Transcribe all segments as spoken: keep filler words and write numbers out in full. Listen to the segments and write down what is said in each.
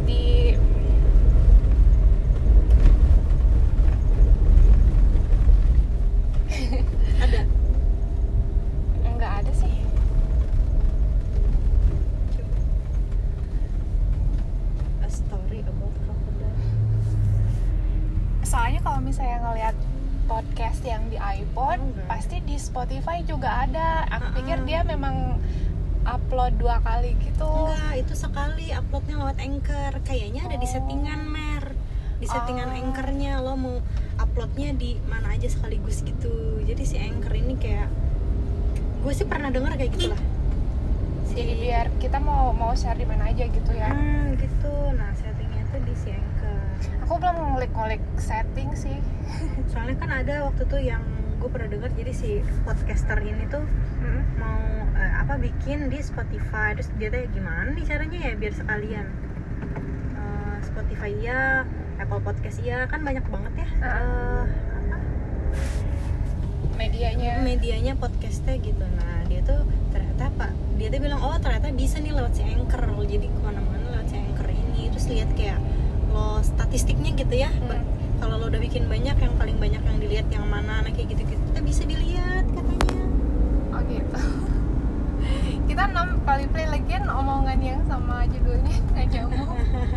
di ada nggak ada sih. a story about crocodile. Soalnya kalau misalnya ngelihat podcast yang di iPod, Enggak. pasti di Spotify juga ada. Aku Uh-uh. pikir dia memang upload dua kali gitu. Enggak, itu sekali uploadnya lewat Anchor. Kayaknya ada di Oh. settingan Mer. Di settingan Oh. Anchornya lo mau uploadnya di mana aja sekaligus gitu. Jadi si Anchor ini kayak, gue sih pernah denger kayak gitu lah. Si, Jadi biar kita mau mau share di mana aja gitu ya. Hmm, gitu. Nah, settingnya tuh di si Anchor. Aku belum ngulik-ngulik setting sih. Soalnya kan ada waktu tuh yang gue pernah denger, jadi si podcaster ini tuh Hmm. mau eh, apa bikin di Spotify. Terus dia tuh gimana nih caranya ya biar sekalian Eh, Spotify ya, Apple Podcast ya, kan banyak banget ya Uh. eh, apa Medianya. medianya podcastnya gitu. Nah dia tuh ternyata apa, dia tuh bilang oh ternyata bisa nih lewat si Anchor. Jadi kemana-mana lewat si Anchor ini. Terus lihat kayak lo statistiknya gitu ya. Hmm. Ba- kalau lo udah bikin banyak, yang paling banyak yang dilihat yang mana, nah kayak gitu-gitu tuh bisa dilihat katanya. Oh gitu. Kita enam kali play lagian omongan yang sama judulnya nggak nyambung.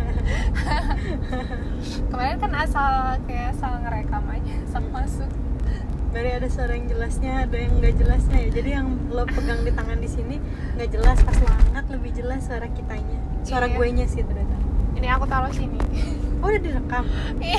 Kemarin kan asal kayak asal ngerekam aja, asal masuk. Dari ada suara yang jelasnya, ada yang nggak jelasnya ya. Jadi yang lo pegang di tangan di sini nggak jelas, pas lo angkat lebih jelas suara kitanya, suara Iya. gue nya sih ternyata. Ini aku taruh sini. Oh udah direkam. Iya.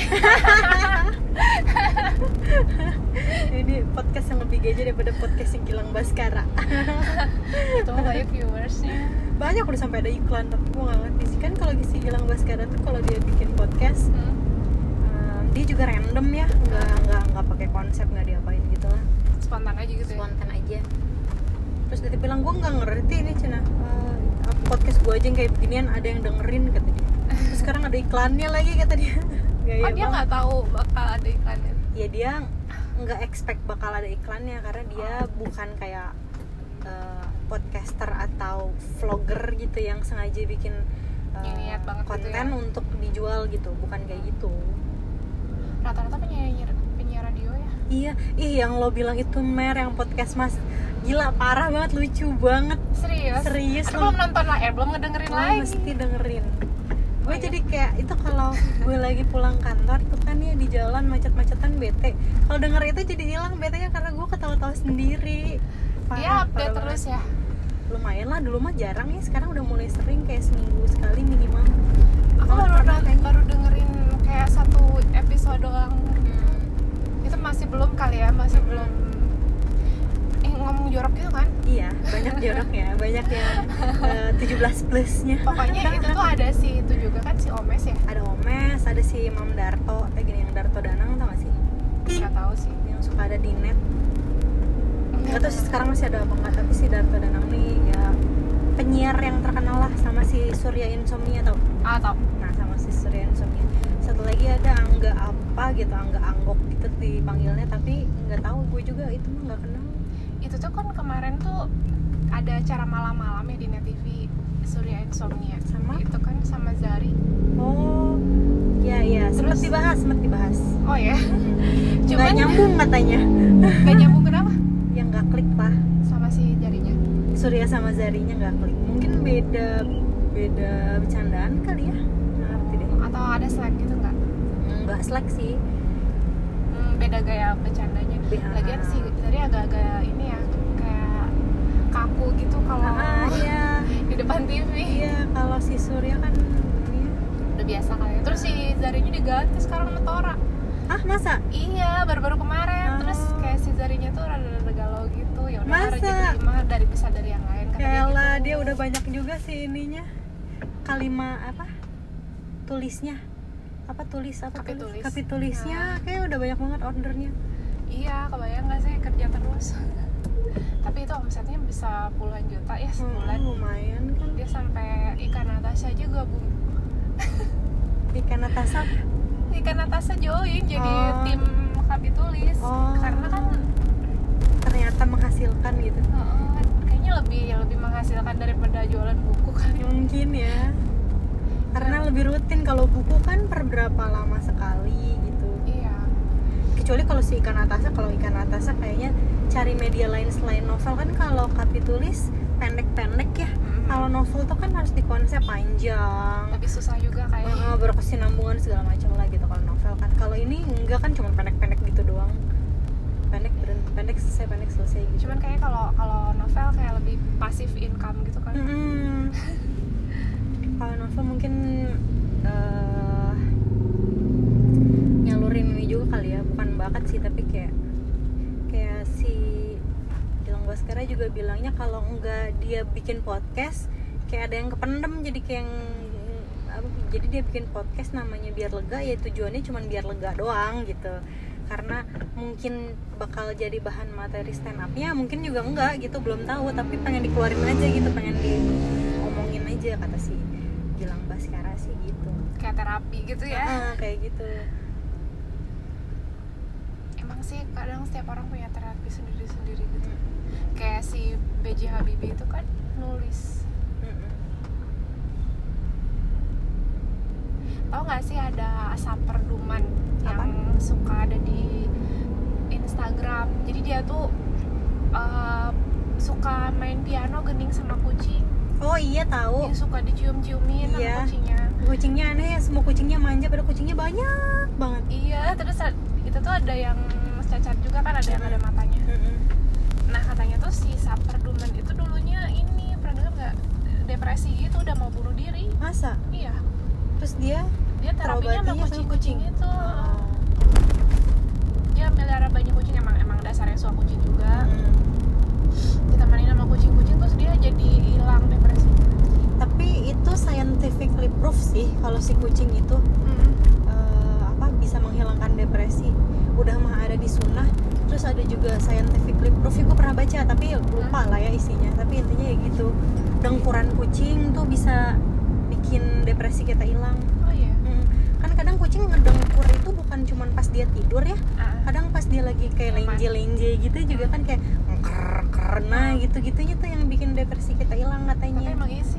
Ini podcast yang lebih gaje daripada podcast yang Gilang Baskara. Itu mah banyak viewersnya. Banyak udah sampai ada iklan, tapi gue nggak ngerti sih kan kalau si Gilang Baskara tuh kalau dia bikin podcast, Hmm. um, dia juga random ya, nggak nggak nggak pakai konsep, nggak diapain gitu lah. Spontan aja gitu ya. Spontan aja. Terus dia bilang gue nggak ngerti ini Cina, uh, podcast gue aja yang kayak beginian ada yang dengerin kata dia. Terus sekarang ada iklannya lagi kata dia. Gaya Oh dia banget. nggak tahu bakal ada iklannya. Ya dia nggak expect bakal ada iklannya karena dia bukan kayak uh, podcaster atau vlogger gitu yang sengaja bikin uh, Yang niat banget gitu konten ya. untuk dijual gitu, bukan kayak gitu. Rata-rata penyiar penyiar radio ya. Iya, ih yang lo bilang itu Mer yang podcast Mas, gila parah banget, lucu banget. Serius? Serius Aku lo. belum nonton lah, eh belum ngedengerin Lo lagi. mesti dengerin. Gue Oh, iya? jadi kayak itu kalau gue lagi pulang kantor tuh kan ya di jalan macet-macetan bete. Kalau denger itu jadi hilang betenya karena gue ketawa-tawa sendiri. Dia update parah terus banget. ya. Lumayan lah, dulu mah jarang ya, sekarang udah mulai sering kayak seminggu sekali minimal. Aku Malah baru pernah dan- kayaknya. baru dengerin kayak satu episode doang. Itu masih belum kali ya, masih Hmm. belum. Eh ngomong jorok gitu kan? Iya, banyak jorok ya, banyak yang uh, tujuh belas plusnya. Pokoknya itu tuh ada si itu juga kan si Omes ya. Ada Omes, ada si Mam Darto, kayak gini yang Darto Danang tau gak sih? Nggak tahu sih. Yang suka ada di net. Gak tau sih sekarang masih ada apa enggak, tapi si Darto Danang nih ya penyiar yang terkenal lah, sama si Surya Insomnia tau? Ah tau. Nah sama si Surya Insomnia. Satu lagi ada Angga apa gitu, Angga Anggok gitu dipanggilnya, tapi nggak tahu, gue juga itu mah nggak kenal. Itu tuh kan kemarin tuh ada acara malam-malam ya di Net T V Surya Insomnia. Sama? Itu kan sama Zari. Oh, ya ya, sempet Terus? dibahas, sempet dibahas. Oh ya. Nggak Cuman nyambung katanya, nggak nyambung kenapa? yang nggak klik lah. Sama si Zarinya. Surya sama Zarinya nggak klik, mungkin beda beda bercandaan kali ya, nggak ngerti deh. Atau ada slack gitu nggak? Nggak slack sih. Hmm, beda gaya bercandanya. Be- Lagian ah. si Zari agak-agak ini ya, kayak kaku gitu kalau Ah iya, di depan T V. iya kalau si Surya kan ini. Udah biasa kali ya. Terus si Zarinya diganti sekarang sama Tora. Ah masa? Iya, baru-baru kemarin. Oh. Terus kayak si Zarinya tuh rada-rada galau gitu. Ya udah Masa? rezeki mah dari bisa dari yang lain katanya Yalah, gitu. dia udah banyak juga sih ininya. Kalimat apa? Tulisnya. Apa tulis apa Kapi tulis? tulis. Kapi tulisnya kayak udah banyak banget ordernya. Iya, kebayang nggak sih kerja terus. Tapi itu omsetnya bisa puluhan juta ya sebulan. Hmm, lumayan kan. Dia sampai ikan Natasha aja gabung. Ikan Natasha. Ikan Natasha join jadi Oh. tim Kapi tulis. Oh. Karena kan Ternyata menghasilkan gitu. uh, kayaknya lebih lebih menghasilkan daripada jualan buku kan. Mungkin ya. Karena lebih lebih rutin. Kalau buku kan per berapa lama sekali gitu. Iya. Kecuali kalau si Ikan Atasa, kalau Ikan Atasa kayaknya cari media lain selain novel kan. Kalau Kapi Tulis pendek-pendek ya. Mm-hmm. Kalau novel tuh kan harus dikonsep panjang. Lebih susah juga kayaknya. Uh, berkesinambungan segala macam lah gitu kalau novel kan. Kalau ini enggak kan, cuma pendek-pendek gitu doang. Pendek berhenti, pendek selesai, pendek selesai gitu. Cuman kayak kalau kalau novel kayak lebih passive income gitu kan. Mm-hmm. Kalau novel mungkin uh, nyalurin ini juga kali ya, bukan bakat sih tapi kayak kayak si Gilang Baskara juga bilangnya kalau enggak dia bikin podcast kayak ada yang kependem, jadi kayak yang, apa, jadi dia bikin podcast namanya biar lega, ya tujuannya cuma biar lega doang gitu. Karena mungkin bakal jadi bahan materi stand up-nya, mungkin juga enggak gitu, belum tahu, tapi pengen dikeluarin aja gitu, pengen diomongin aja kata si Gilang Baskara sih gitu. Kayak terapi gitu ya. Ah, kayak gitu. Emang sih kadang setiap orang punya terapi sendiri-sendiri gitu. Hmm. Kayak si B J Habibie itu kan nulis. Hmm. Tahu nggak sih ada Saper Duman yang apa? suka ada di Instagram. Jadi dia tuh uh, suka main piano gening sama kucing. Oh iya tahu. Dia suka dicium-ciumin sama Iya. kucingnya. Kucingnya aneh ya, semua kucingnya manja, pada kucingnya banyak banget. Iya, terus itu tuh ada yang cacat juga kan, ada yang ada matanya. Mm-mm. Nah katanya tuh si Saper Duman itu dulunya ini, pernah dengar nggak, depresi gitu, udah mau bunuh diri. Masa? Iya. Terus dia Dia terapinya sama terobatinya sama kucing-kucing kucing? itu. Oh. Dia melihara banyak kucing, emang emang dasarnya suka kucing juga. Hmm. Ditemanin sama kucing-kucing terus dia jadi hilang depresi. Tapi itu scientifically proof sih kalau si kucing itu Hmm. uh, apa bisa menghilangkan depresi. Udah mah ada di sunnah, terus ada juga scientifically proof. Gue pernah baca tapi lupa lah ya isinya. Tapi intinya ya gitu, dengkuran kucing tuh bisa bikin depresi kita hilang. Oh iya. Hmm. Kan kadang kucing ngedengkur itu bukan cuman pas dia tidur ya, Ah. kadang pas dia lagi kayak Nyaman. lenje-lenje gitu juga kan kayak ngker nah gitu-gitunya tuh yang bikin depresi kita hilang Tapi katanya. emang isi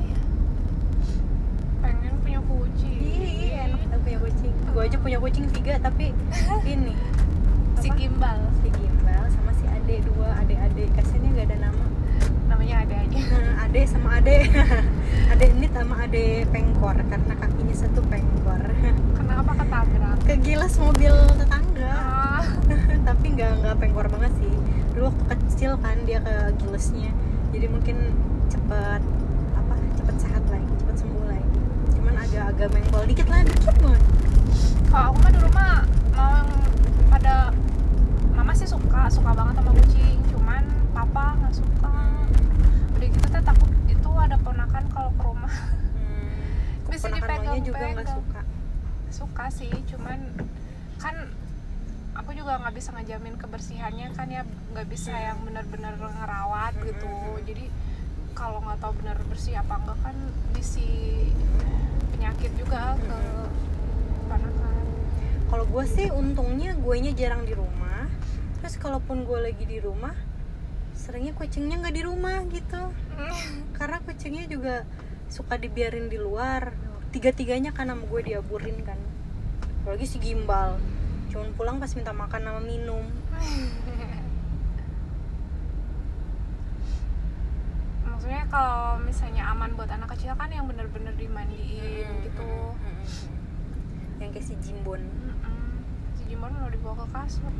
pengen punya kucing. Iya, enak kita punya kucing. Gue aja punya kucing tiga tapi ini Si apa? Gimbal. Si Gimbal sama si Ade, dua ade-ade, kasiannya gak ada nama. Namanya ada aja. Nah, Ade sama Ade. Ade Nit sama Ade Pengkor karena kakinya satu pengkor. Kenapa ketabrak? Kegilas mobil tetangga. Ah. Tapi nggak nggak pengkor banget sih. Dulu waktu kecil kan dia ke gilesnya, jadi mungkin cepet apa cepet sehat lagi, cepet sembuh lagi. Cuman agak-agak menggol dikit lah, dikit banget. Kalau aku mah dulu mah mau yang pada mama sih suka suka banget sama kucing, cuman papa nggak suka. Udah gitu teh takut itu ada ponakan kalau ke rumah. Hmm, Bisa keponakan maunya juga nggak dipegang-pegang. suka. Suka sih, cuman kan aku juga nggak bisa ngejamin kebersihannya kan ya, nggak bisa yang benar-benar ngerawat gitu. Jadi kalau nggak tahu benar bersih apa enggak kan bisi penyakit juga ke ponakan. Kalau gue sih untungnya guenya jarang di rumah. Terus kalaupun gue lagi di rumah, seringnya kucingnya nggak di rumah gitu. Karena kucingnya juga suka dibiarin di luar. Tiga-tiganya kan sama gue diaburin kan. Apalagi si Gimbal, cuman pulang pas minta makan sama minum. Maksudnya kalau misalnya aman buat anak kecil kan yang bener-bener dimandiin Hmm, gitu. hmm, hmm, hmm. Yang kayak si Jimbon. Mm-mm. Si Jimbon mau dibawa ke kasur.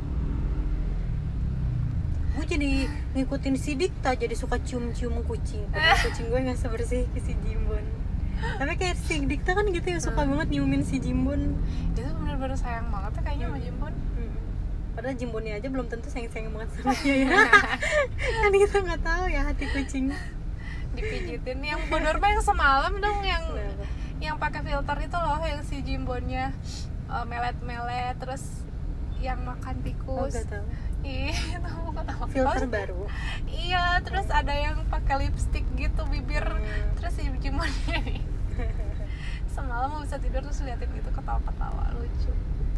Gue jadi ngikutin si Dikta, jadi suka cium-cium kucing. Padahal kucing gue nggak sebersih ke si Jimbon. Tapi kayak si Dikta kan gitu ya, suka Hmm. banget nyiumin si Jimbon. Dia tuh bener-bener sayang banget ya kayaknya sama Jimbon. Hmm. Padahal Jimbonnya aja belum tentu sayang-sayang banget sama dia ya. Kan kita nggak tahu ya hati kucing. Dipijitin yang bener mah yang semalam dong, yang Kenapa? yang pakai filter itu loh, yang si Jimbonnya uh, melet-melet terus yang makan Oh, tikus. gak tahu. Ih, tahu kok tahu. Filter baru. Iya, terus ada yang pakai lipstick gitu bibir. Hmm. Terus si Jimbonnya nih semalam mau bisa tidur terus liatin itu ketawa-ketawa lucu.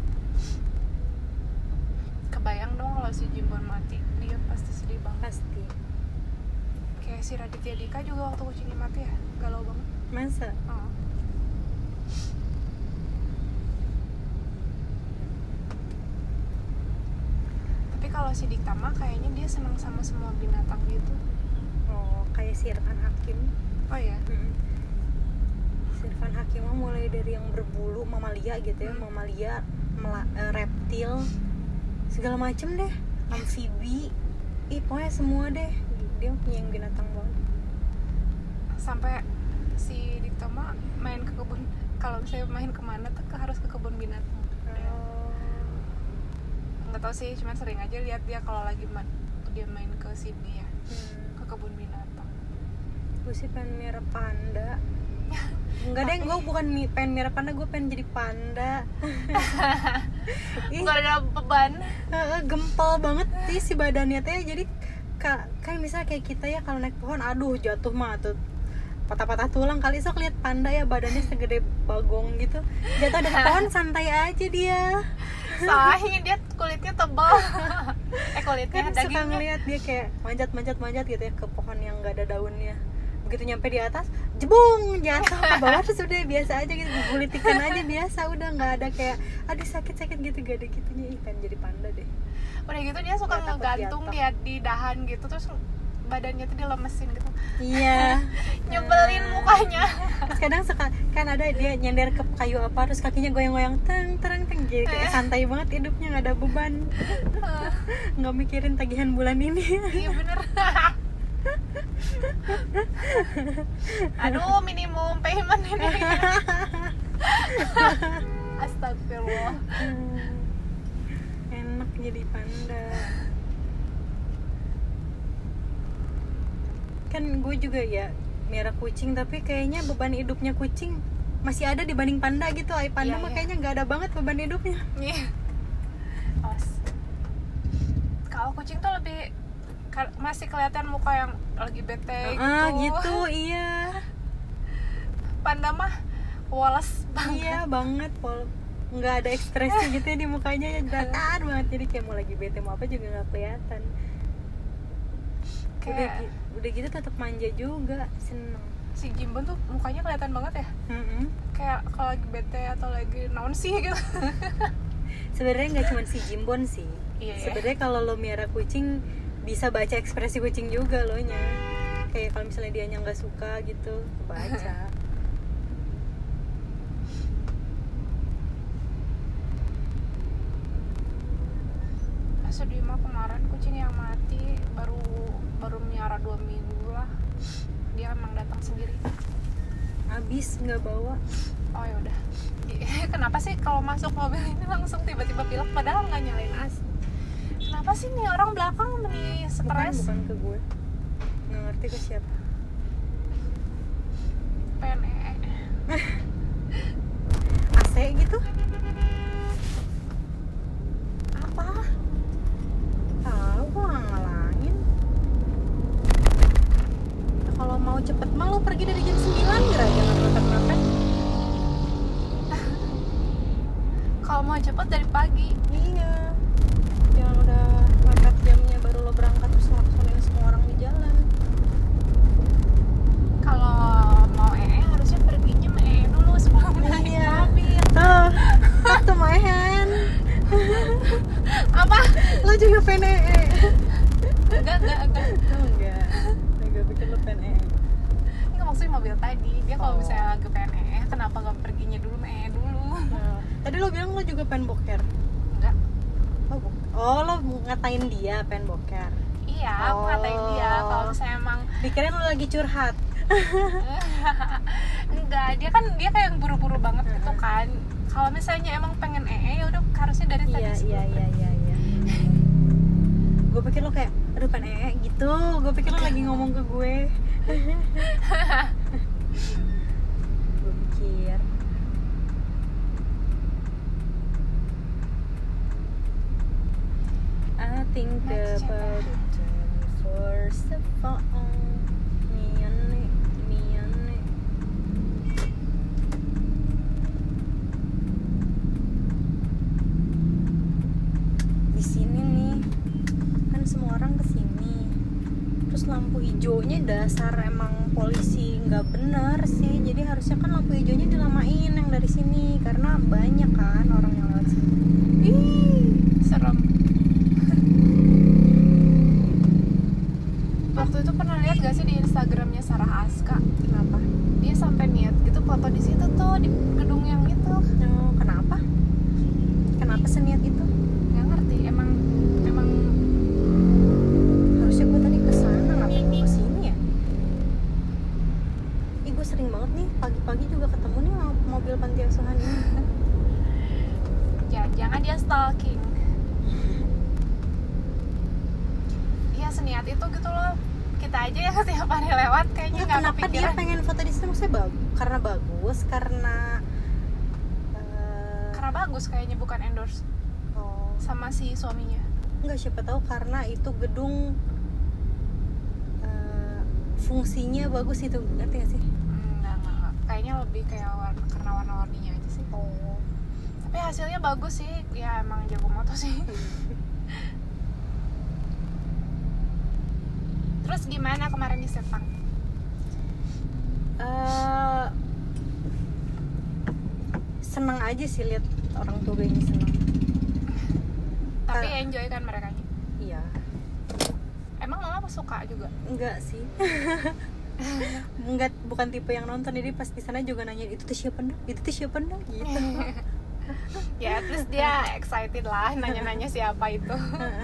Kebayang dong kalau si Jimbon mati, dia pasti sedih banget. Pasti. Kayak si Raditya Dika juga waktu kucingnya mati ya, galau banget. Masa? Oh. kalau si Dikta mah kayaknya dia senang sama semua binatang gitu. Oh, kayak si Irfan Hakim. Oh ya. Hmm. Si Irfan Hakim mah mulai dari yang berbulu mamalia gitu ya, Hmm. mamalia, mela- eh, reptil, segala macem deh, amfibi, ih pokoknya semua deh. Dia punya yang binatang banget. Sampai si Dikta mah main ke kebun, kalau misalnya main kemana tuh ke- harus ke kebun binatang. Nggak tahu sih, cuman sering aja lihat dia kalau lagi ma- dia main ke sini ya, Hmm. ke kebun binatang. Gue sih pengen miara panda. Enggak deh, gue bukan mi- pengen miara panda, gue pengen jadi panda. Ih, Nggak ada beban. eh, gempal banget sih si badannya teh. Jadi ka- kan misalnya kayak kita ya kalau naik pohon, aduh jatuh mah tuh patah-patah tulang. Kali sok lihat panda ya badannya segede bagong gitu, jatuh dari pohon santai aja dia. Soalnya dia kulitnya tebal. eh kulitnya Kan suka dagingnya. ngeliat dia kayak manjat-manjat-manjat gitu ya ke pohon yang nggak ada daunnya. Begitu nyampe di atas, jebung, jatuh ke bawah. Terus udah biasa aja gitu, gulitikan aja biasa, udah nggak ada kayak aduh sakit-sakit gitu, gak ada gitunya. Ih, pengen jadi panda deh. Udah gitu dia suka Nggak takut ngegantung jatuh. dia di dahan gitu, terus badannya tuh dilemesin gitu. Iya. Nyebelin Nah. mukanya. Terus kadang suka kan ada dia nyender ke kayu apa, terus kakinya goyang-goyang teng tereng teng gitu, kayak santai banget hidupnya, nggak ada beban, nggak mikirin tagihan bulan ini. Iya bener. Aduh, minimum payment ini. Astagfirullah. Hmm, enak jadi panda. Kan gue juga ya miara kucing, tapi kayaknya beban hidupnya kucing masih ada dibanding panda gitu. Ay, panda Iya, mah iya. kayaknya nggak ada banget beban hidupnya. Iya. Awas. Kalau kucing tuh lebih ka- masih kelihatan muka yang lagi bete gitu. Ah gitu, iya. Panda mah woles banget. Iya banget, pol nggak ada ekspresi gitu ya di mukanya, ya datar banget. Jadi kayak mau lagi bete mau apa juga nggak kelihatan. Udah, Kayak gi- udah gitu tetap manja juga, seneng. si Jimbon tuh mukanya kelihatan banget ya. Mm-mm. Kayak kalau lagi bete atau lagi naon sih gitu. Sebenarnya nggak cuma si Jimbon sih. Iya, ya. Sebenarnya kalau lo miara kucing bisa baca ekspresi kucing juga lo nya. Kayak kalau misalnya dianya nggak suka gitu, baca. Sedih mah kemarin kucing yang mati baru baru miara dua minggu lah. Dia emang datang sendiri. Abis nggak bawa. Oh ya udah. Kenapa sih kalau masuk mobil ini langsung tiba-tiba pilek padahal nggak nyalain A C? Kenapa sih nih orang belakang nih Bukan, stres? bukan ke gue. Nggak ngerti ke siapa. P N E. A C gitu? Apa? Tahu gue nggak ngalangin. Nah, kalau mau cepet mah lo pergi dari jam sembilan kira jangan mepet-mepet. Kalau mau cepet dari pagi. Iya. Jangan udah mepet jamnya baru lo berangkat terus ngelaksonin semua orang di jalan. Kalau mau ee harusnya perginya ee dulu sebelum naik Iya. mobil. Tuh, waktu main. Apa? Lo juga pengen ee. Enggak, enggak, enggak. Oh enggak. Enggak pikir lo pengen ee. Enggak, maksudnya mobil tadi. Dia kalau Oh. misalnya ke P N E, kenapa nggak perginya dulu ee dulu? Nah, tadi lo bilang lo juga pengen boker. Enggak. Oh, bu- oh lo ngatain dia pengen boker. Iya, aku Oh. ngatain dia kalau misalnya emang Dikirain lo lagi curhat. enggak, dia kan dia kayak yang buru-buru banget gitu kan. Kalau misalnya emang pengen ee ya udah harusnya dari tadi Iya, sebelum iya, iya, iya, iya. Gue pikir lo kayak, aduh pengen ee gitu. Gue pikir lo lagi ngomong ke gue. Gue pikir. I think Next about it first of all. Miyane, miyane. Di sini nih, kan semua orang kesini. Terus lampu hijaunya dasar emang polisi nggak bener sih. Jadi harusnya kan lampu hijaunya dilamain yang dari sini karena banyak kan orang yang lewat sini. Ih, serem. Aska. Kenapa? Dia sampai niat gitu foto di situ tuh, di gedung yang itu. Oh, kenapa? Kenapa seniat itu? Nggak ngerti, emang emang Harusnya gue tadi kesana, ngapain gue kesini ya? Ih, gue sering banget nih pagi-pagi juga ketemu nih sama mobil panti asuhan ini. ya jangan dia stalking. Iya seniat itu gitu loh. Kita aja yang setiap hari lewat kayaknya Ya, nggak kenapa dia kepikiran. pengen foto di situ? Maksudnya bagus, karena bagus, karena eh, Karena bagus kayaknya, bukan endorse oh, sama si suaminya. enggak, siapa tahu karena itu gedung eh, fungsinya bagus itu, ngerti gak sih? Hmm, nggak, nggak, nggak. Kayaknya lebih kayak warna, karena warna-warninya aja sih. Oh, Tapi hasilnya bagus sih. Ya emang jago moto sih. Terus gimana kemarin di Sepang? eh seneng aja sih lihat orang tua gue ini seneng. Tapi Ah. enjoy kan mereka? Iya, Emang mama suka juga? enggak sih. Enggak, bukan tipe yang nonton, jadi pas di sana juga nanya itu tuh siapa nih, itu tuh siapa nih, gitu. Ya terus dia excited lah nanya-nanya siapa itu.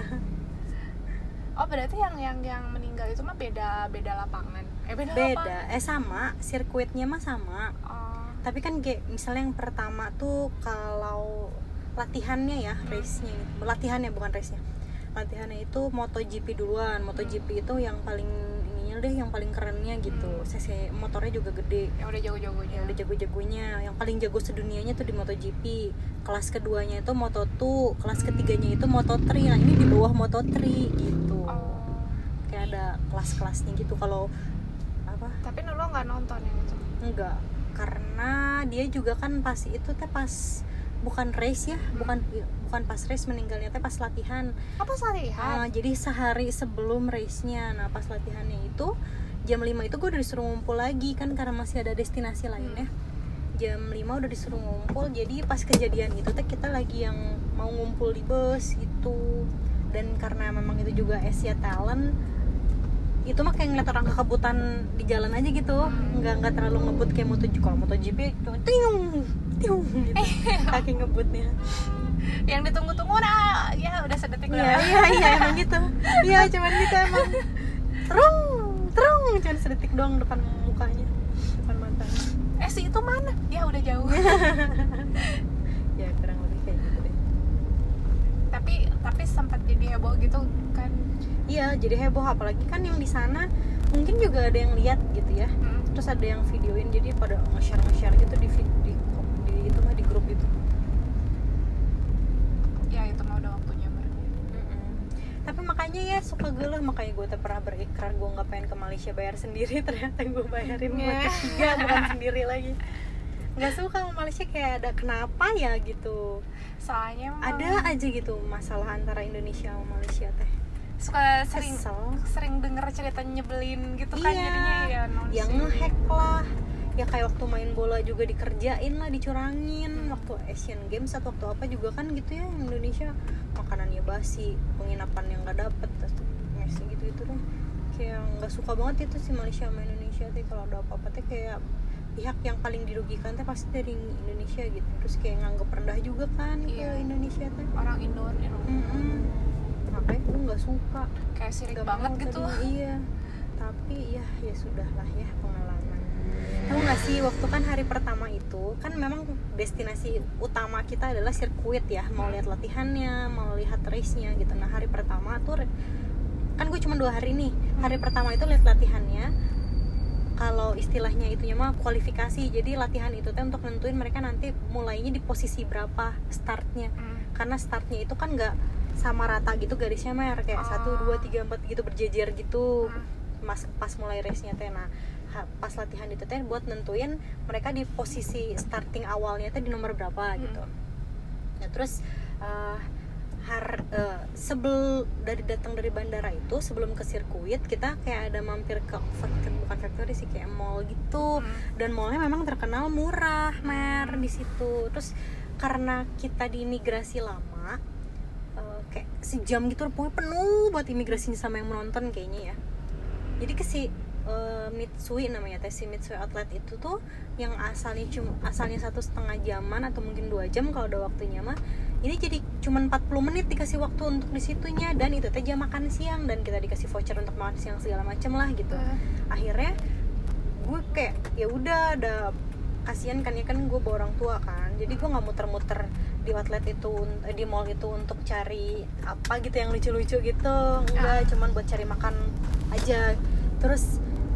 Oh berarti yang yang yang meninggal itu mah beda beda lapangan. Eh beda, Beda, lapangan. eh sama, sirkuitnya mah sama. Oh, Tapi kan kayak misalnya yang pertama tuh kalau latihannya ya, race-nya, latihannya bukan race-nya. Latihannya itu MotoGP duluan. MotoGP itu yang paling ininya deh, yang paling kerennya gitu. cc motornya juga gede. yang udah jago-jagonya. Yang udah jago-jagonya, yang paling jago sedunianya tuh di MotoGP. Kelas keduanya itu Moto dua, kelas ketiganya itu Moto tiga. Nah, ini di bawah Moto tiga gitu. Oh, Kayak ada kelas-kelasnya gitu. Kalau apa? tapi lo nggak nonton yang itu? Enggak, karena dia juga kan pas itu teh pas bukan race ya, bukan bukan pas race meninggalnya teh pas latihan. Apa Ah, latihan? jadi sehari sebelum race-nya. Nah, pas latihannya itu jam lima itu gue udah disuruh ngumpul lagi kan karena masih ada destinasi lainnya. Jam lima udah disuruh ngumpul. Jadi pas kejadian itu teh kita lagi yang mau ngumpul di bus itu. Dan karena memang itu juga Asia Talent, itu mah kayak ngeliat orang kekebutan di jalan aja gitu, nggak nggak terlalu ngebut kayak MotoGP. Kalau MotoGP itu tiung tiung gitu kaki ngebutnya. Yang ditunggu-tunggu nah ya udah sedetik Iya lah. iya iya emang gitu. Iya cuman gitu emang. Terung terung cuman sedetik doang depan mukanya, depan matanya. Eh si itu mana? Ya udah jauh. Ya kurang lebih kayak gitu deh. tapi tapi sempat jadi heboh gitu kan. Iya jadi heboh, apalagi kan yang di sana mungkin juga ada yang lihat gitu ya. Hmm. Terus ada yang videoin, jadi pada nge-share nge-share gitu di vid- di, di itu mah di grup itu. Ya itu mah udah waktunya berarti. Tapi makanya ya suka gue lah, makanya gue tuh pernah berikrar gue nggak pengen ke Malaysia bayar sendiri, ternyata gue bayarin buat Yeah. ketiga bukan sendiri lagi. Nggak suka sama Malaysia, kayak ada kenapa ya gitu. Soalnya emang Ada aja gitu masalah antara Indonesia sama Malaysia teh. suka sering Kesel. sering denger cerita nyebelin gitu kan, Iya. jadinya ya nonsense. Yang ngehack lah, ya kayak waktu main bola juga dikerjain lah, dicurangin. Waktu Asian Games atau waktu apa juga kan gitu ya, Indonesia makanannya basi, penginapan yang nggak dapet, terus ngasih gitu gitu deh. Kayak nggak suka banget itu sih Malaysia sama Indonesia teh, kalau ada apa-apa teh kayak pihak yang paling dirugikan teh pasti dari Indonesia gitu. Terus kayak nganggep rendah juga kan Iya. ke Indonesia teh. orang Indo you know. Mm-mm. Makanya gue nggak suka. Kayak sirik Gak banget mau gitu. tadinya, iya. Tapi ya ya sudahlah ya, pengalaman. Tahu nggak sih waktu kan hari pertama itu kan memang destinasi utama kita adalah sirkuit ya, mau lihat latihannya, mau lihat race-nya gitu. Nah hari pertama tuh kan gue cuma dua hari nih. Hari pertama itu lihat latihannya. Kalau istilahnya itunya mah kualifikasi. Jadi latihan itu tuh untuk nentuin mereka nanti mulainya di posisi berapa startnya. Hmm. Karena startnya itu kan nggak sama rata gitu garisnya, mer kayak satu dua tiga empat gitu berjejer gitu. Mas pas mulai race-nya teh. Nah ha, pas latihan itu teh buat nentuin mereka di posisi starting awalnya teh di nomor berapa Hmm. gitu. Nah terus uh, har uh, sebel dari datang dari bandara itu sebelum ke sirkuit kita kayak ada mampir ke factory, bukan factory sih, kayak mall gitu. Hmm. Dan mallnya memang terkenal murah, mer di situ. Terus karena kita di imigrasi lama, uh, kayak sejam gitu pokoknya penuh buat imigrasinya sama yang menonton kayaknya ya. Jadi ke si uh, Mitsui namanya, Tesi Mitsui Outlet itu tuh yang asalnya cuma asalnya satu setengah jaman atau mungkin dua jam kalau ada waktunya mah, ini jadi cuma empat puluh menit dikasih waktu untuk di situnya, dan itu teh jam makan siang dan kita dikasih voucher untuk makan siang segala macem lah gitu. Uh. Akhirnya gue kayak ya udah, ada kasihan kan ya, kan gue bawa orang tua kan, jadi gue nggak muter-muter di outlet itu, di mall itu untuk cari apa gitu yang lucu-lucu gitu, enggak, cuman buat cari makan aja. Terus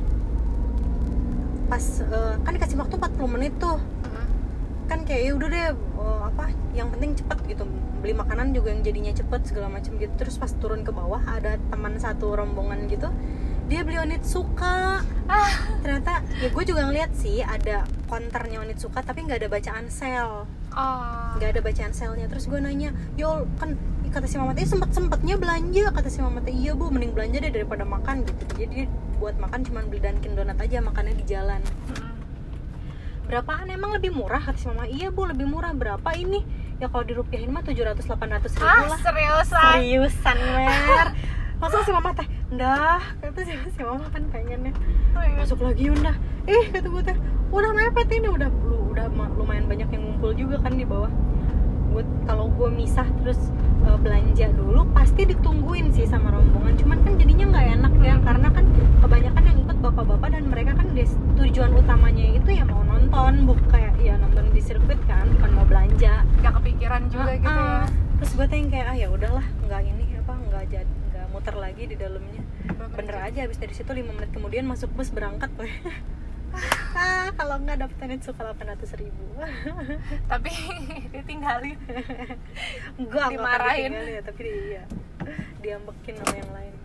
pas uh, kan dikasih waktu empat puluh menit tuh, Uh. kan kayak ya udah deh, uh, apa yang penting cepet gitu, beli makanan juga yang jadinya cepet segala macam gitu. Terus pas turun ke bawah ada teman satu rombongan gitu, dia beli Onitsuka. Ah. Ternyata ya gue juga ngeliat sih ada konternya Onitsuka tapi nggak ada bacaan sale, Oh. nggak ada bacaan selnya. Terus gue nanya, yo kan kata si mama teh sempet sempetnya belanja, kata si mama teh iya bu, mending belanja deh daripada makan gitu. Jadi buat makan cuman beli Dunkin Donat aja, makannya di jalan. Hmm. Berapaan emang lebih murah, kata si mama. Iya bu, lebih murah. Berapa ini? Ya kalau dirupiahin mah tujuh ratus delapan ratus ribu Ah, lah. seriusan? Seriusan mer. Masa si mama teh, ndah, kata si, si mama kan pengennya Oh, iya. masuk lagi udah. Eh kata gue teh, udah mepet ini, udah lu udah lumayan banyak yang ngumpul juga kan di bawah. Gue kalau gue misah terus uh, belanja dulu pasti ditungguin sih sama rombongan, cuman kan jadinya nggak enak ya, karena kan kebanyakan yang ikut bapak-bapak dan mereka kan des, tujuan utamanya itu ya mau nonton, bukan kayak ya nonton di sirkuit kan, bukan mau belanja. Gak kepikiran juga Uh-uh. gitu ya. Terus gue tanya kayak ah ya udahlah, nggak ini apa nggak jadi nggak muter lagi di dalamnya. Bener aja, abis dari situ lima menit kemudian masuk bus berangkat. Ah, kalau nggak dapet Onitsuka delapan ratus ribu. Tapi ditinggalin. Enggak, Dimarahin. enggak ya, tapi dia diambekin sama yang lain.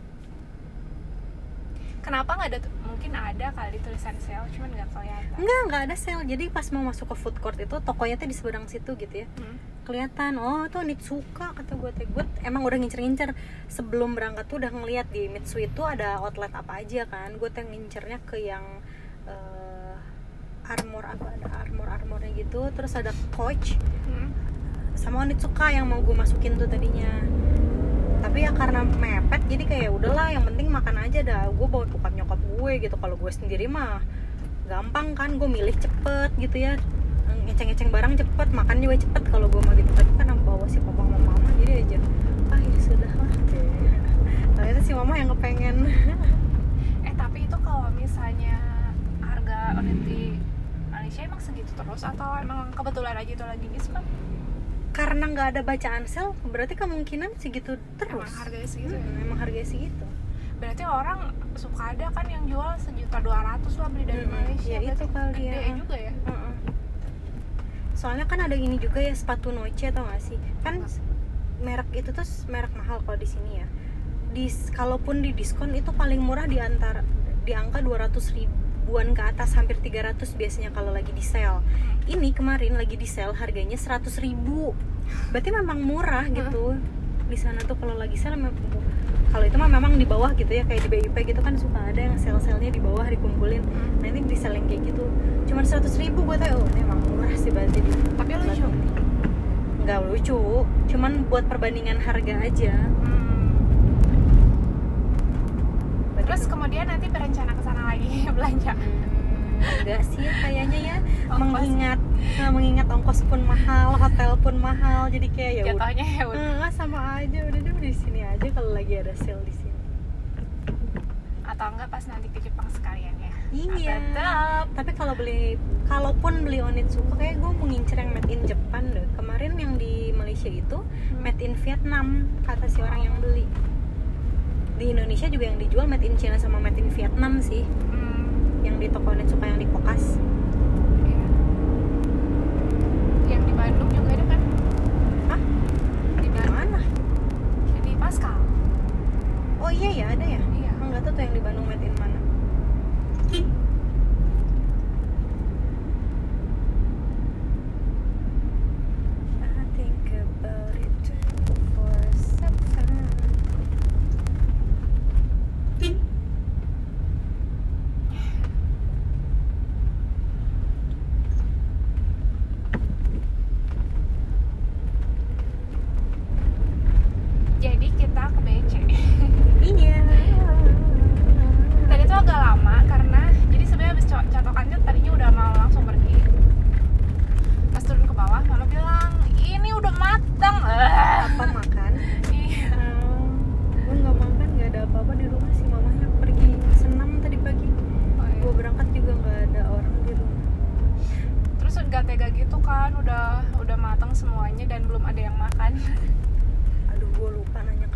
Kenapa nggak ada? Mungkin ada kali tulisan sale, cuman nggak kelihatan. Enggak, enggak ada sale. Jadi pas mau masuk ke food court itu tokonya tuh di seberang situ gitu ya. Hmm. Kelihatan, oh itu Onitsuka, kata gue teh. Gue emang udah ngincer-ngincer sebelum berangkat tuh udah ngeliat di Mitsui itu ada outlet apa aja kan. Gue teh ngincernya ke yang uh, armor apa ada armor-armornya gitu. Terus ada Coach Hmm. sama Onitsuka yang mau gue masukin tuh tadinya. Tapi ya karena mepet jadi kayak udahlah, yang penting makan aja dah. Gue bawa bokap nyokap gue gitu. Kalau gue sendiri mah gampang kan, gue milih cepet gitu ya, ngeceng-ngeceng barang cepet, makan juga cepet kalau gue mah gitu. Tapi kan bawa si papa sama mama jadi aja ah ya sudah lah. Ternyata si mama yang kepengen. Eh tapi itu kalau misalnya harga onit di Malaysia emang segitu terus atau emang kebetulan aja itu lagi diskon? Karena nggak ada bacaan sale berarti kemungkinan segitu terus. Emang harganya segitu ya? Hmm, emang harganya segitu. Berarti orang suka ada kan yang jual sejuta dua ratus lah beli dari Hmm, Malaysia. ya itu kali ya. Gede juga ya. Uh-uh. Soalnya kan ada ini juga ya, sepatu Noce tau gak sih? Kan merek itu tuh merek mahal kalau di sini ya. Dis, kalaupun di diskon itu paling murah di antara di angka dua ratus ribuan ke atas, hampir tiga ratus biasanya kalau lagi di sale. Ini kemarin lagi di sale harganya seratus ribu. Berarti memang murah gitu. Di sana tuh kalau lagi sale, kalau itu mah memang di bawah gitu ya, kayak di B I P gitu kan suka ada yang sale-salenya di bawah dikumpulin. Nah ini di sale yang kayak gitu cuman seratus ribu, gue tahu oh, memang murah sih berarti di. Tapi lucu. Nggak lucu, cuman buat perbandingan harga aja. Hmm. Berarti Terus tuh- kemudian nanti berencana ke sana lagi belanja. Hmm, enggak sih kayaknya ya. Ongkos. mengingat nah, mengingat ongkos pun mahal, hotel pun mahal, jadi kayak ya udah. Jatuhnya ya udah. Hmm, sama aja, udah deh di sini aja kalau lagi ada sale di sini. Atau enggak pas nanti ke Jepang sekalian ya. Iya. Tetap. Tapi kalau beli, kalaupun beli Onitsuka kayak gue mau ngincer yang made in Japan deh. Kemarin yang di Malaysia itu made in Vietnam kata si orang yang beli. Di Indonesia juga yang dijual made in China sama made in Vietnam sih. Hmm. Yang di toko Onitsuka yang di Pokas. Iya. Yang di Bandung juga ada kan? Hah? Di Di Bandung. mana? Di Pascal. Oh iya ya ada ya. Iya. Enggak tahu tuh yang di Bandung made in mana. I think about it for some time.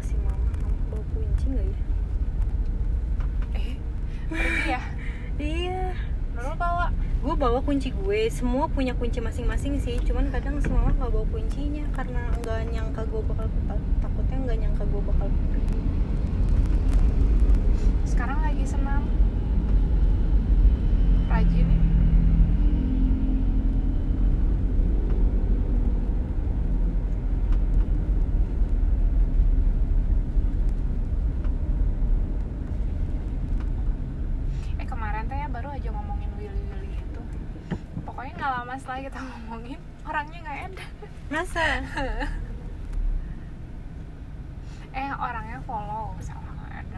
ke si mama, mama bawa kunci nggak ya? Eh, pergi ya? Iya. Nurul bawa. Gue bawa kunci gue, semua punya kunci masing-masing sih. Cuman kadang si mama nggak bawa kuncinya karena nggak nyangka gue bakal takutnya nggak nyangka gue bakal pergi. Sekarang lagi senam. Rajin nih. Eh kemarin teh ya baru aja ngomongin Willy Willy itu. Pokoknya nggak lama setelah kita ngomongin orangnya nggak ada. Masa? Eh orangnya follow salah nggak ada.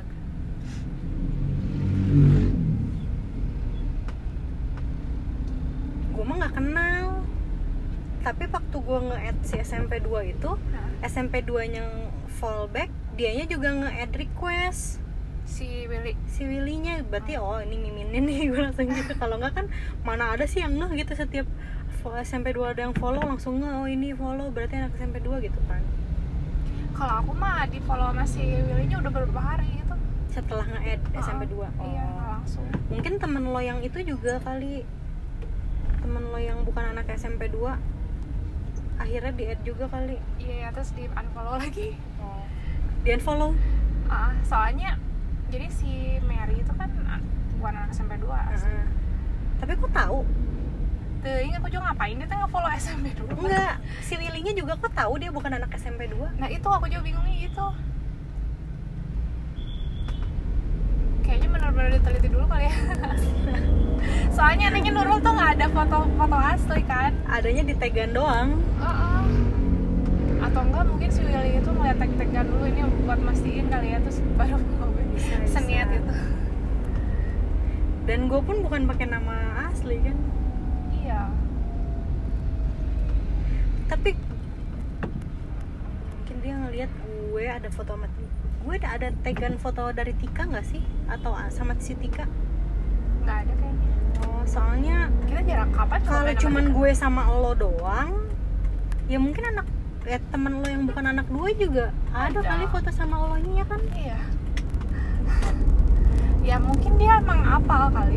Gue mah nggak kenal. Tapi waktu gue nge-add si S M P dua itu, Hah? S M P dua nya fallback, dianya juga nge-add request. Si Willy. Si Willy-nya berarti oh ini miminin nih, gue langsung gitu. Kalau nggak kan mana ada sih yang ngeh gitu setiap S M P dua ada yang follow langsung ngeh, oh ini follow berarti anak S M P dua gitu kan. Kalau aku mah di follow sama si Willy-nya udah beberapa hari gitu. Setelah nge-add S M P dua. Oh, iya nggak langsung. Mungkin temen lo yang itu juga kali, temen lo yang bukan anak S M P dua akhirnya di-add juga kali. Iya, terus di unfollow lagi. Oh. Di-unfollow? Ah, soalnya jadi si Mary itu kan ah, bukan anak S M P dua. Uh-huh. Tapi kok tahu? Tuh, ingat aku juga ngapain dia tuh nge-follow S M P dua. Enggak, si Willy-nya juga kok tahu dia bukan anak S M P dua. Nah, itu aku juga bingungnya itu. Kayaknya benar-benar diteliti dulu kali ya. Soalnya anehnya Nurul tuh nggak ada foto-foto asli kan? Adanya di tagan doang. Uh-uh. Atau enggak mungkin si Willy itu ngeliat tag-tagan dulu ini buat mastiin kali ya, terus baru Bisa, seniat bisa. itu. Dan gue pun bukan pakai nama asli kan. Iya. Tapi mungkin dia ngelihat gue ada foto sama Tika. Gue ada ada tagan foto dari Tika nggak sih? Atau sama si Tika? Nggak ada kayaknya. Oh, soalnya Kita jarang kapan coba kalau main sama cuman Tika. gue sama lo doang, ya mungkin anak eh, temen lo yang bukan anak gue juga ada, Ada. kali foto sama lo nya ya kan? Iya. Ya mungkin dia emang apal kali.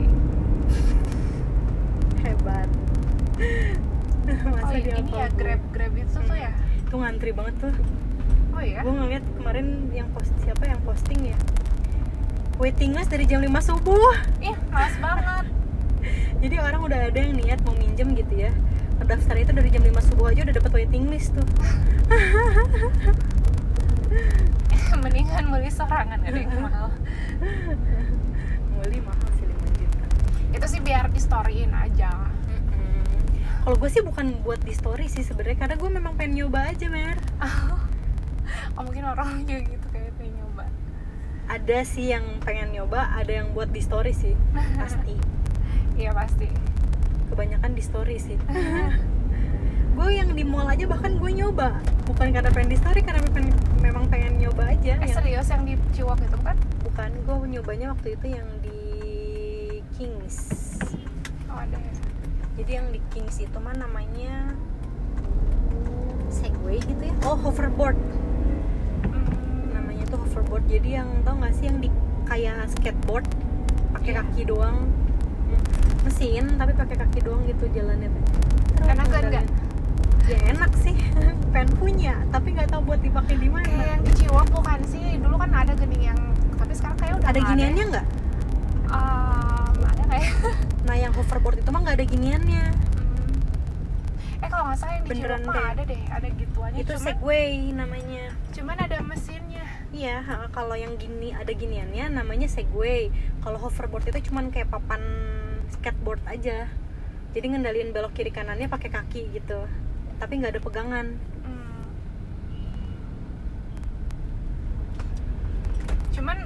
Hebat. Masa Oh dia ini hafal ya gue? grab grab itu tuh ya. Itu ngantri banget tuh. Oh iya. Gue ngeliat kemarin yang post siapa yang posting ya, waiting list dari jam lima subuh. Ih, males banget. Jadi orang udah ada yang niat mau minjem gitu ya, daftar itu dari jam lima subuh aja udah dapat waiting list tuh. Mendingan beli sorangan, ada yang mahal. Beli mahal sih lima juta. Itu sih biar di storyin aja. Kalau gue sih bukan buat di story sih sebenarnya, karena gue memang pengen nyoba aja, Mer. Oh mungkin orang juga gitu kayak pengen nyoba. Ada sih yang pengen nyoba, ada yang buat di story sih, pasti. Iya pasti. Kebanyakan di story sih. Gue yang di mall aja bahkan gue nyoba, bukan karena pengen di story, karena pengen, memang pengen nyoba aja. Eh yang, serius yang di Ciwok itu kan? bukan, gue nyobanya waktu itu yang di Kings. Oh ada ya. Jadi yang di Kings itu mah namanya Segway gitu ya. Oh, hoverboard. Hmm, Namanya tuh hoverboard. Jadi yang tau gak sih yang di kayak skateboard, pakai Iya. kaki doang. Hmm, mesin tapi pakai kaki doang gitu jalannya. Terus Enak kan ngendalin. nggak? Ya enak sih. Pengen punya, tapi nggak tahu buat dipakai di mana. Kayak yang di Ciwok bukan sih? Dulu kan ada gening yang, tapi sekarang kayak udah Ada nggak giniannya ya. nggak? Um, ada kayak. Nah, yang hoverboard itu mah nggak ada giniannya. Hmm. Eh kalau nggak salah yang di Beneran Ciwok mah deh. ada deh, ada gituannya. Itu cuman, Segway namanya. cuman ada mesinnya. Iya, ha, kalau yang gini ada giniannya namanya Segway. Kalau hoverboard itu cuman kayak papan skateboard aja. Jadi ngendalin belok kiri kanannya pakai kaki gitu. Tapi nggak ada pegangan. Hmm. Cuman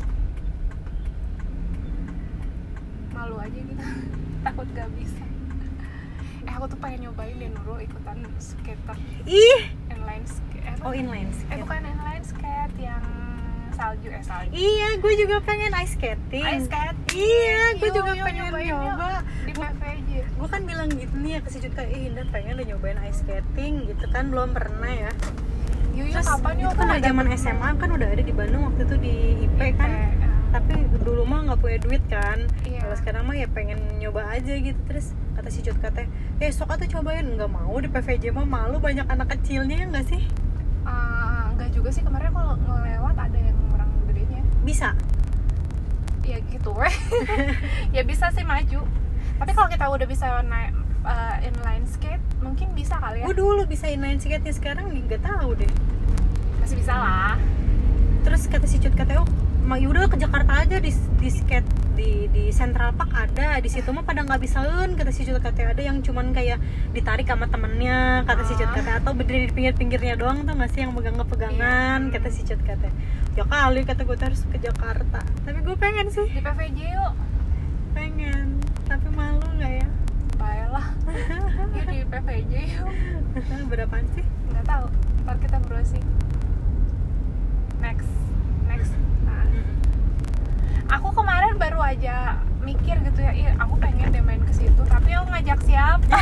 malu aja gitu. Takut gak bisa. Eh aku tuh pengen nyobain deh Nurul ikutan skater Ih, inline skate. oh inline Eh skate. bukan inline skate yang salju eh salju. Iya, gue juga pengen ice skating. Ice skate. Iya, gue Yuk, juga yuk, pengen nyobain yuk. nyoba. Di P V J. Gue kan bilang gitu nih ya ke si Jut kayak, ih Indah pengen udah nyobain ice skating gitu kan, belum pernah ya. Yuk, yuk, Terus kapan yuk? itu kan dari zaman S M A kan udah ada di Bandung waktu itu di I P kan. ya. Tapi dulu mah nggak punya duit kan. Iya. Kalau sekarang mah ya pengen nyoba aja gitu. Terus kata si Cut katanya, eh sok atuh cobain. Nggak mau, di P V J mah malu banyak anak kecilnya ya nggak sih? Uh, enggak juga sih, kemarin kalau ngelewat ada yang orang gedenya. Bisa. Ya gitu weh. Ya bisa sih maju. Tapi kalau kita udah bisa naik uh, inline skate, mungkin bisa kali ya. Gue dulu bisa inline skate-nya, sekarang nggak tahu deh. Masih bisa lah. Terus kata si Cut katanya, oh mah yaudah ke Jakarta aja di, di skate di di Central Park ada, di situ mah pada nggak bisain, kata si Cut katanya. Ada yang cuman kayak ditarik sama temennya, kata si Cut katanya, atau berdiri di pinggir-pinggirnya doang tuh nggak sih yang pegang-pegangan, Iya. kata si Cut katanya. Ya kali, kata gue harus ke Jakarta, tapi gue pengen sih, Di P V J yuk. pengen, tapi malu nggak ya? Baiklah. Yuk di P V J yuk. Berapaan sih? Nggak tahu. Ntar kita browsing. Next, next. Nah, aku kemarin baru aja mikir gitu ya, iya aku pengen deh main ke situ, tapi aku ngajak siapa?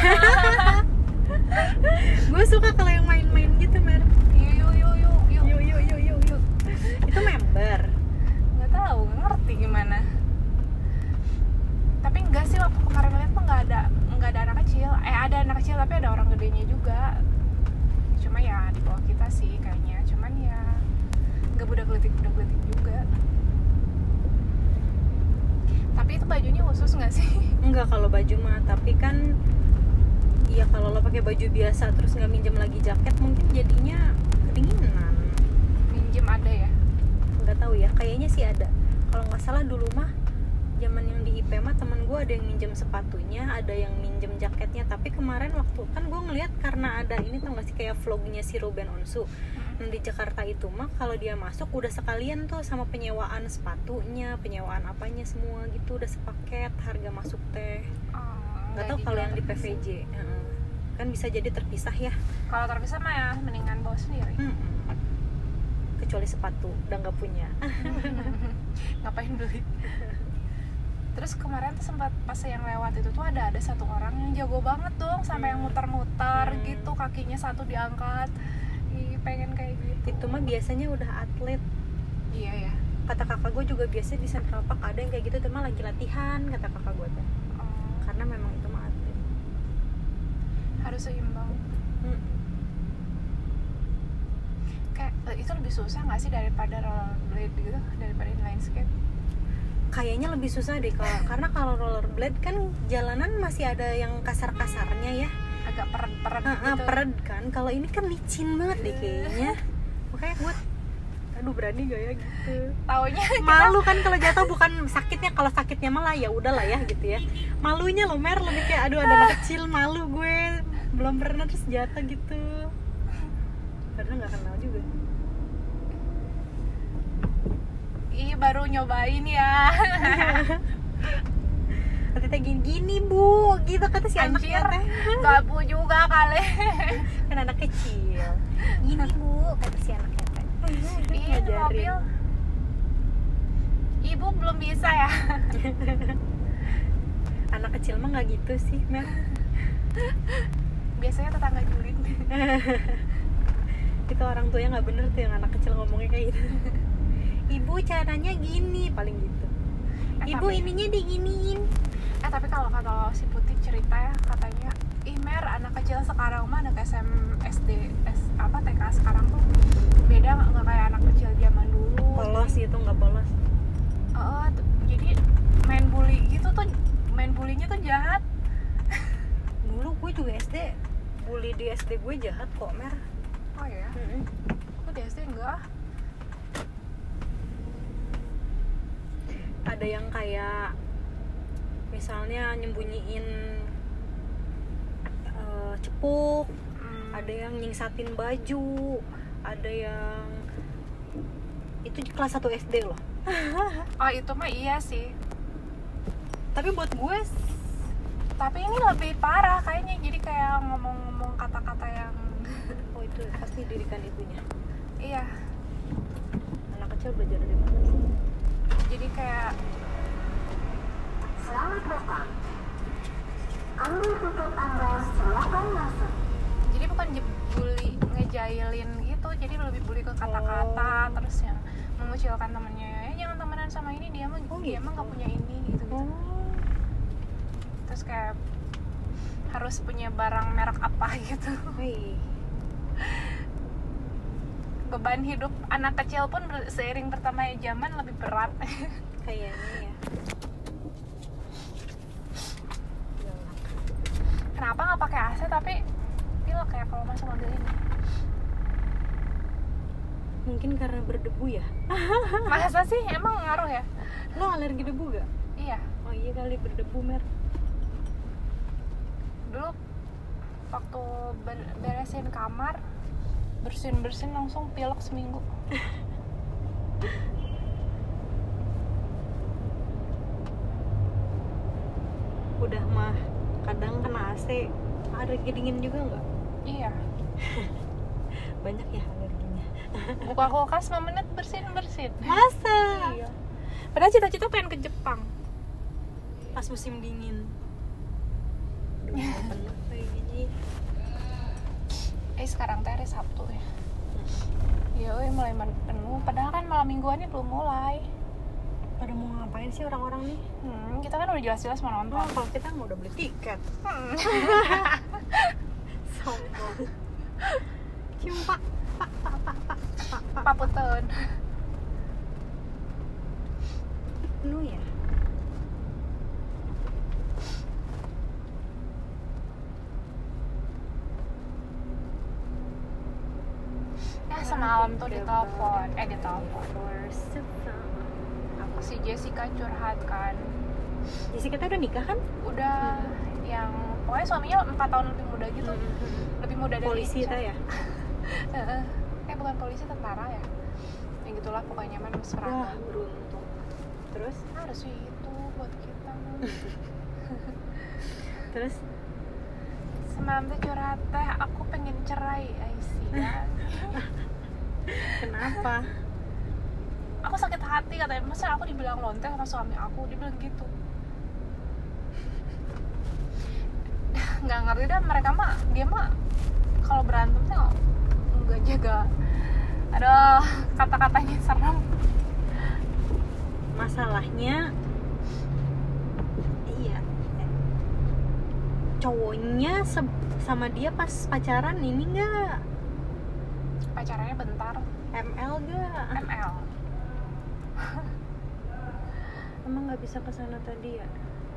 Gue suka kalau yang main-main gitu, Mer. Yuk yuk yuk yuk yuk. Yuk yuk yuk yuk yuk. Itu member. Nggak tahu, nggak ngerti gimana. Tapi enggak sih, waktu kemarin lihat tuh nggak ada nggak ada anak kecil. Eh ada anak kecil tapi ada orang gedenya juga. Cuma ya di bawah kita sih kayaknya. Cuman ya nggak budak gelitik budak gelitik juga. Tapi itu bajunya khusus nggak sih? Enggak kalau baju mah, tapi kan iya kalau lo pakai baju biasa terus nggak minjem lagi jaket mungkin jadinya kedinginan. Minjem ada ya? Nggak tahu ya, kayaknya sih ada. Kalau nggak salah dulu mah zaman yang di I P mah temen gue ada yang minjem sepatunya, ada yang minjem jaketnya. Tapi kemarin waktu kan gue ngeliat karena ada ini tau nggak sih kayak vlognya si Ruben Onsu. Nah, di Jakarta itu mah kalau dia masuk udah sekalian tuh sama penyewaan sepatunya, penyewaan apanya semua gitu udah sepaket harga masuk teh. Oh, Nggak tahu kalau yang di P V J. Heeh. Kan bisa jadi terpisah ya. Kalau terpisah mah ya mendingan bawa sendiri. Hmm. Kecuali sepatu udah nggak punya. Ngapain beli? Terus kemarin tuh sempat pas yang lewat itu tuh ada ada satu orang yang jago banget dong, sampai yang muter-muter Hmm. gitu, kakinya satu diangkat. Ih, pengen kayak gitu. Itu mah biasanya udah atlet. Iya ya. Kata kakak gue juga biasanya di Central Park ada yang kayak gitu, itu mah lagi latihan kata kakak gue tuh. Oh, Karena memang itu mah atlet. harus seimbang. Hmm. Kayak eh, itu lebih susah nggak sih daripada rollerblade gitu, daripada inline skate? Kayaknya lebih susah deh kalau karena kalau rollerblade kan jalanan masih ada yang kasar-kasarnya ya. Agak peret-peret Nah, gitu. peret kan. Kalau ini kan licin banget deh kayaknya. Makanya gue aduh berani gak ya gitu. Taunya Malu kan kalau jatuh, bukan sakitnya, kalau sakitnya malah ya udahlah ya gitu ya. Malunya lo Mer lebih kayak aduh ada anak kecil, malu gue belum pernah terus jatuh gitu. Padahal nggak kenal juga. ih baru nyobain ya. Nanti teh gini, gini bu, gitu kata si Anjir, anaknya teh. nggak bu juga kali. Kan anak kecil. Gini bu, kata si anaknya teh. Iya di mobil. Ibu belum bisa ya. Anak kecil mah nggak gitu sih, Mer. Biasanya tetangga julid. Itu orang tuanya nggak bener tuh yang anak kecil ngomongnya kayak gitu. Ibu caranya gini, paling gitu. Eh, Ibu tapi- ininya diginiin. Eh tapi kalau kata si Putih cerita ya, katanya ih Mer, anak kecil sekarang mah anak S M, S D, S, apa T K sekarang tuh beda, nggak kayak anak kecil zaman dulu. Polos itu nggak polos. Oh, tuh, jadi main bully gitu tuh, main bullynya tuh jahat. Dulu gue juga S D, bully di S D gue jahat kok, Mer. Oh ya, aku di S D enggak. Ada yang kayak misalnya nyembunyiin uh, cepuk, Hmm. ada yang nyingsatin baju, ada yang itu kelas satu S D loh. Oh itu mah iya sih. Tapi buat gue Tapi ini lebih parah kayaknya, jadi kayak ngomong-ngomong kata-kata yang oh itu pasti didikan ibunya. iya. Anak kecil belajar dari mana sih? Jadi kayak Selamat datang. Ambil tiket Anda, silakan masuk. jadi bukan bully ngejailin gitu, jadi ke kata-kata, oh. terus yang mengucilkan temennya, eh jangan temenan sama ini, dia mah oh, dia emang gitu. Gak punya ini gitu gitu. Oh. Terus kayak harus punya barang merek apa gitu. Hey. Beban hidup anak kecil pun seiring bertambahnya zaman lebih berat. Kayaknya ya. Kenapa nggak pakai A C tapi pilek ya kalau masuk mobil ini? Mungkin karena berdebu ya. Masa sih? Emang ngaruh ya? Lo alergi debu gak? Iya. Oh iya kali, berdebu Mer. Dulu waktu beresin kamar, bersin-bersin langsung pilek seminggu. Udah mah kadang kena A C, alergi dingin juga nggak? Iya. Banyak ya alerginya. Buka kulkas lima menit bersin-bersin. Masa? Iya. Padahal cita-cita pengen ke Jepang pas musim dingin. Duh, penuh kayak gini. Eh sekarang teh hari Sabtu ya. Iya, hmm. mulai penuh. Padahal kan malam mingguannya belum mulai. Pada mau ngapain sih orang-orang nih? Hmm, kita kan udah jelas-jelas mau nonton. Oh, kalau kita mau udah beli tiket. Hmm. Sombong. Cium pak, pak, pak, pak, pak, pak, pak. Pak Putun. Penuh ya? Ya semalam tuh ditelepon, eh ditelepon. Si Jessica curhat kan. Jessica tuh udah nikah kan? Udah, hmm. yang pokoknya suaminya empat tahun lebih muda gitu. Hmm. Lebih muda dari polisi itu ya? Eh bukan polisi, tentara ya. Yang gitulah pokoknya, man mesra. Wah, beruntung. Terus? Harus itu buat kita. Terus? Semalam tuh curhat, teh aku pengen cerai, Aisyah. Kenapa? Aku sakit hati katanya, masa aku dibilang lonte sama suami aku, dibilang gitu. Nggak ngerti dah, mereka mah, dia mah kalau berantem tuh nggak jaga. Aduh, kata-katanya serem. Masalahnya, iya, cowoknya se- sama dia pas pacaran ini nggak? Pacarannya bentar. M L gak? M L. Emang nggak bisa kesana tadi ya?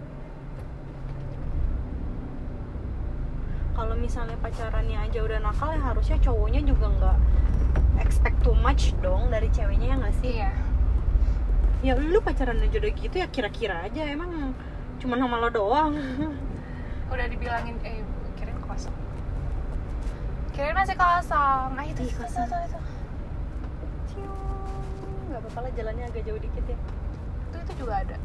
Kalau misalnya pacarannya aja udah nakal ya harusnya cowoknya juga nggak expect too much dong dari ceweknya, ya nggak sih? Iya. Ya lu pacaran aja udah gitu ya kira-kira aja, emang cuma sama lo doang. Udah dibilangin, eh kirain kosong. Kirain masih kosong. Ah itu itu itu itu. Nggak apa-apa lah, jalannya agak jauh dikit ya. Itu itu juga ada.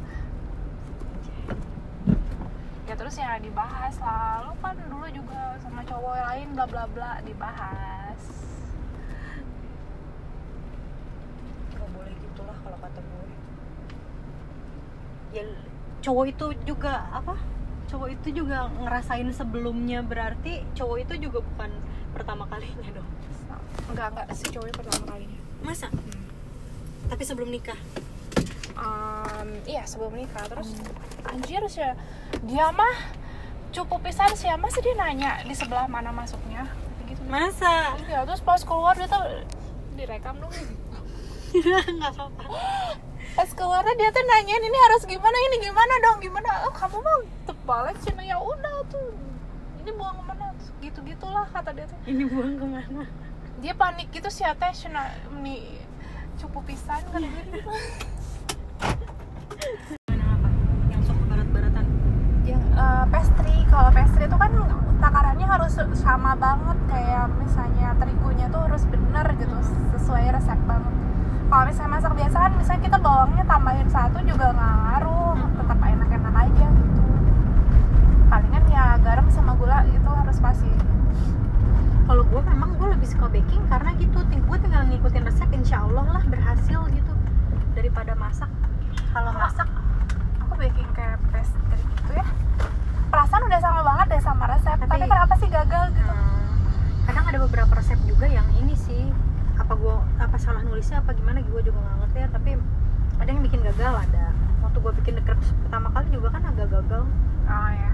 Ya terus ya dibahas lah, lu kan dulu juga sama cowok lain bla bla bla, dibahas. Gak boleh gitulah kalau kata gue. Ya cowok itu juga apa? Cowok itu juga ngerasain sebelumnya, berarti cowok itu juga bukan pertama kalinya dong. Enggak enggak si cowoknya pertama kalinya. Masa? Hmm. Tapi sebelum nikah? Um, iya sebelum nikah. Terus hmm. anjir sih dia mah cukup pisan sih, masa dia nanya di sebelah mana masuknya gitu. Masa? Iya, terus pas keluar dia tuh direkam dong. Nggak apa-apa. Pas keluarnya dia tuh nanyain ini harus gimana, ini gimana dong, gimana. Oh kamu mah terbalik sih, ya udah tuh ini buang kemana, gitu gitulah kata dia tuh. Ini buang kemana? Dia panik gitu sih, teh cina nih cukup pisan kan dia. Apa? Yang sok barat-baratan? Yang uh, pastry, kalau pastry itu kan takarannya harus sama banget, kayak misalnya terigunya tuh harus bener gitu, sesuai resep banget. Kalau misalnya masak biasa kan, misalnya kita bawangnya tambahin satu juga nggak ngaruh, tetap enak-enak aja gitu. Palingan ya garam sama gula itu harus pasti. Kalau gue memang gue lebih suka baking karena gitu, gue tinggal ngikutin resep, insya Allah lah berhasil gitu daripada masak. Kalau masak aku baking kayak pastry gitu ya, perasaan udah sama banget deh sama resep, tapi, tapi kenapa sih gagal gitu? Hmm, kadang ada beberapa resep juga yang ini sih apa gue apa salah nulisnya apa gimana gue juga nggak ngerti ya, tapi ada yang bikin gagal. Ada waktu gue bikin The Crepes pertama kali juga kan agak gagal. Oh ya.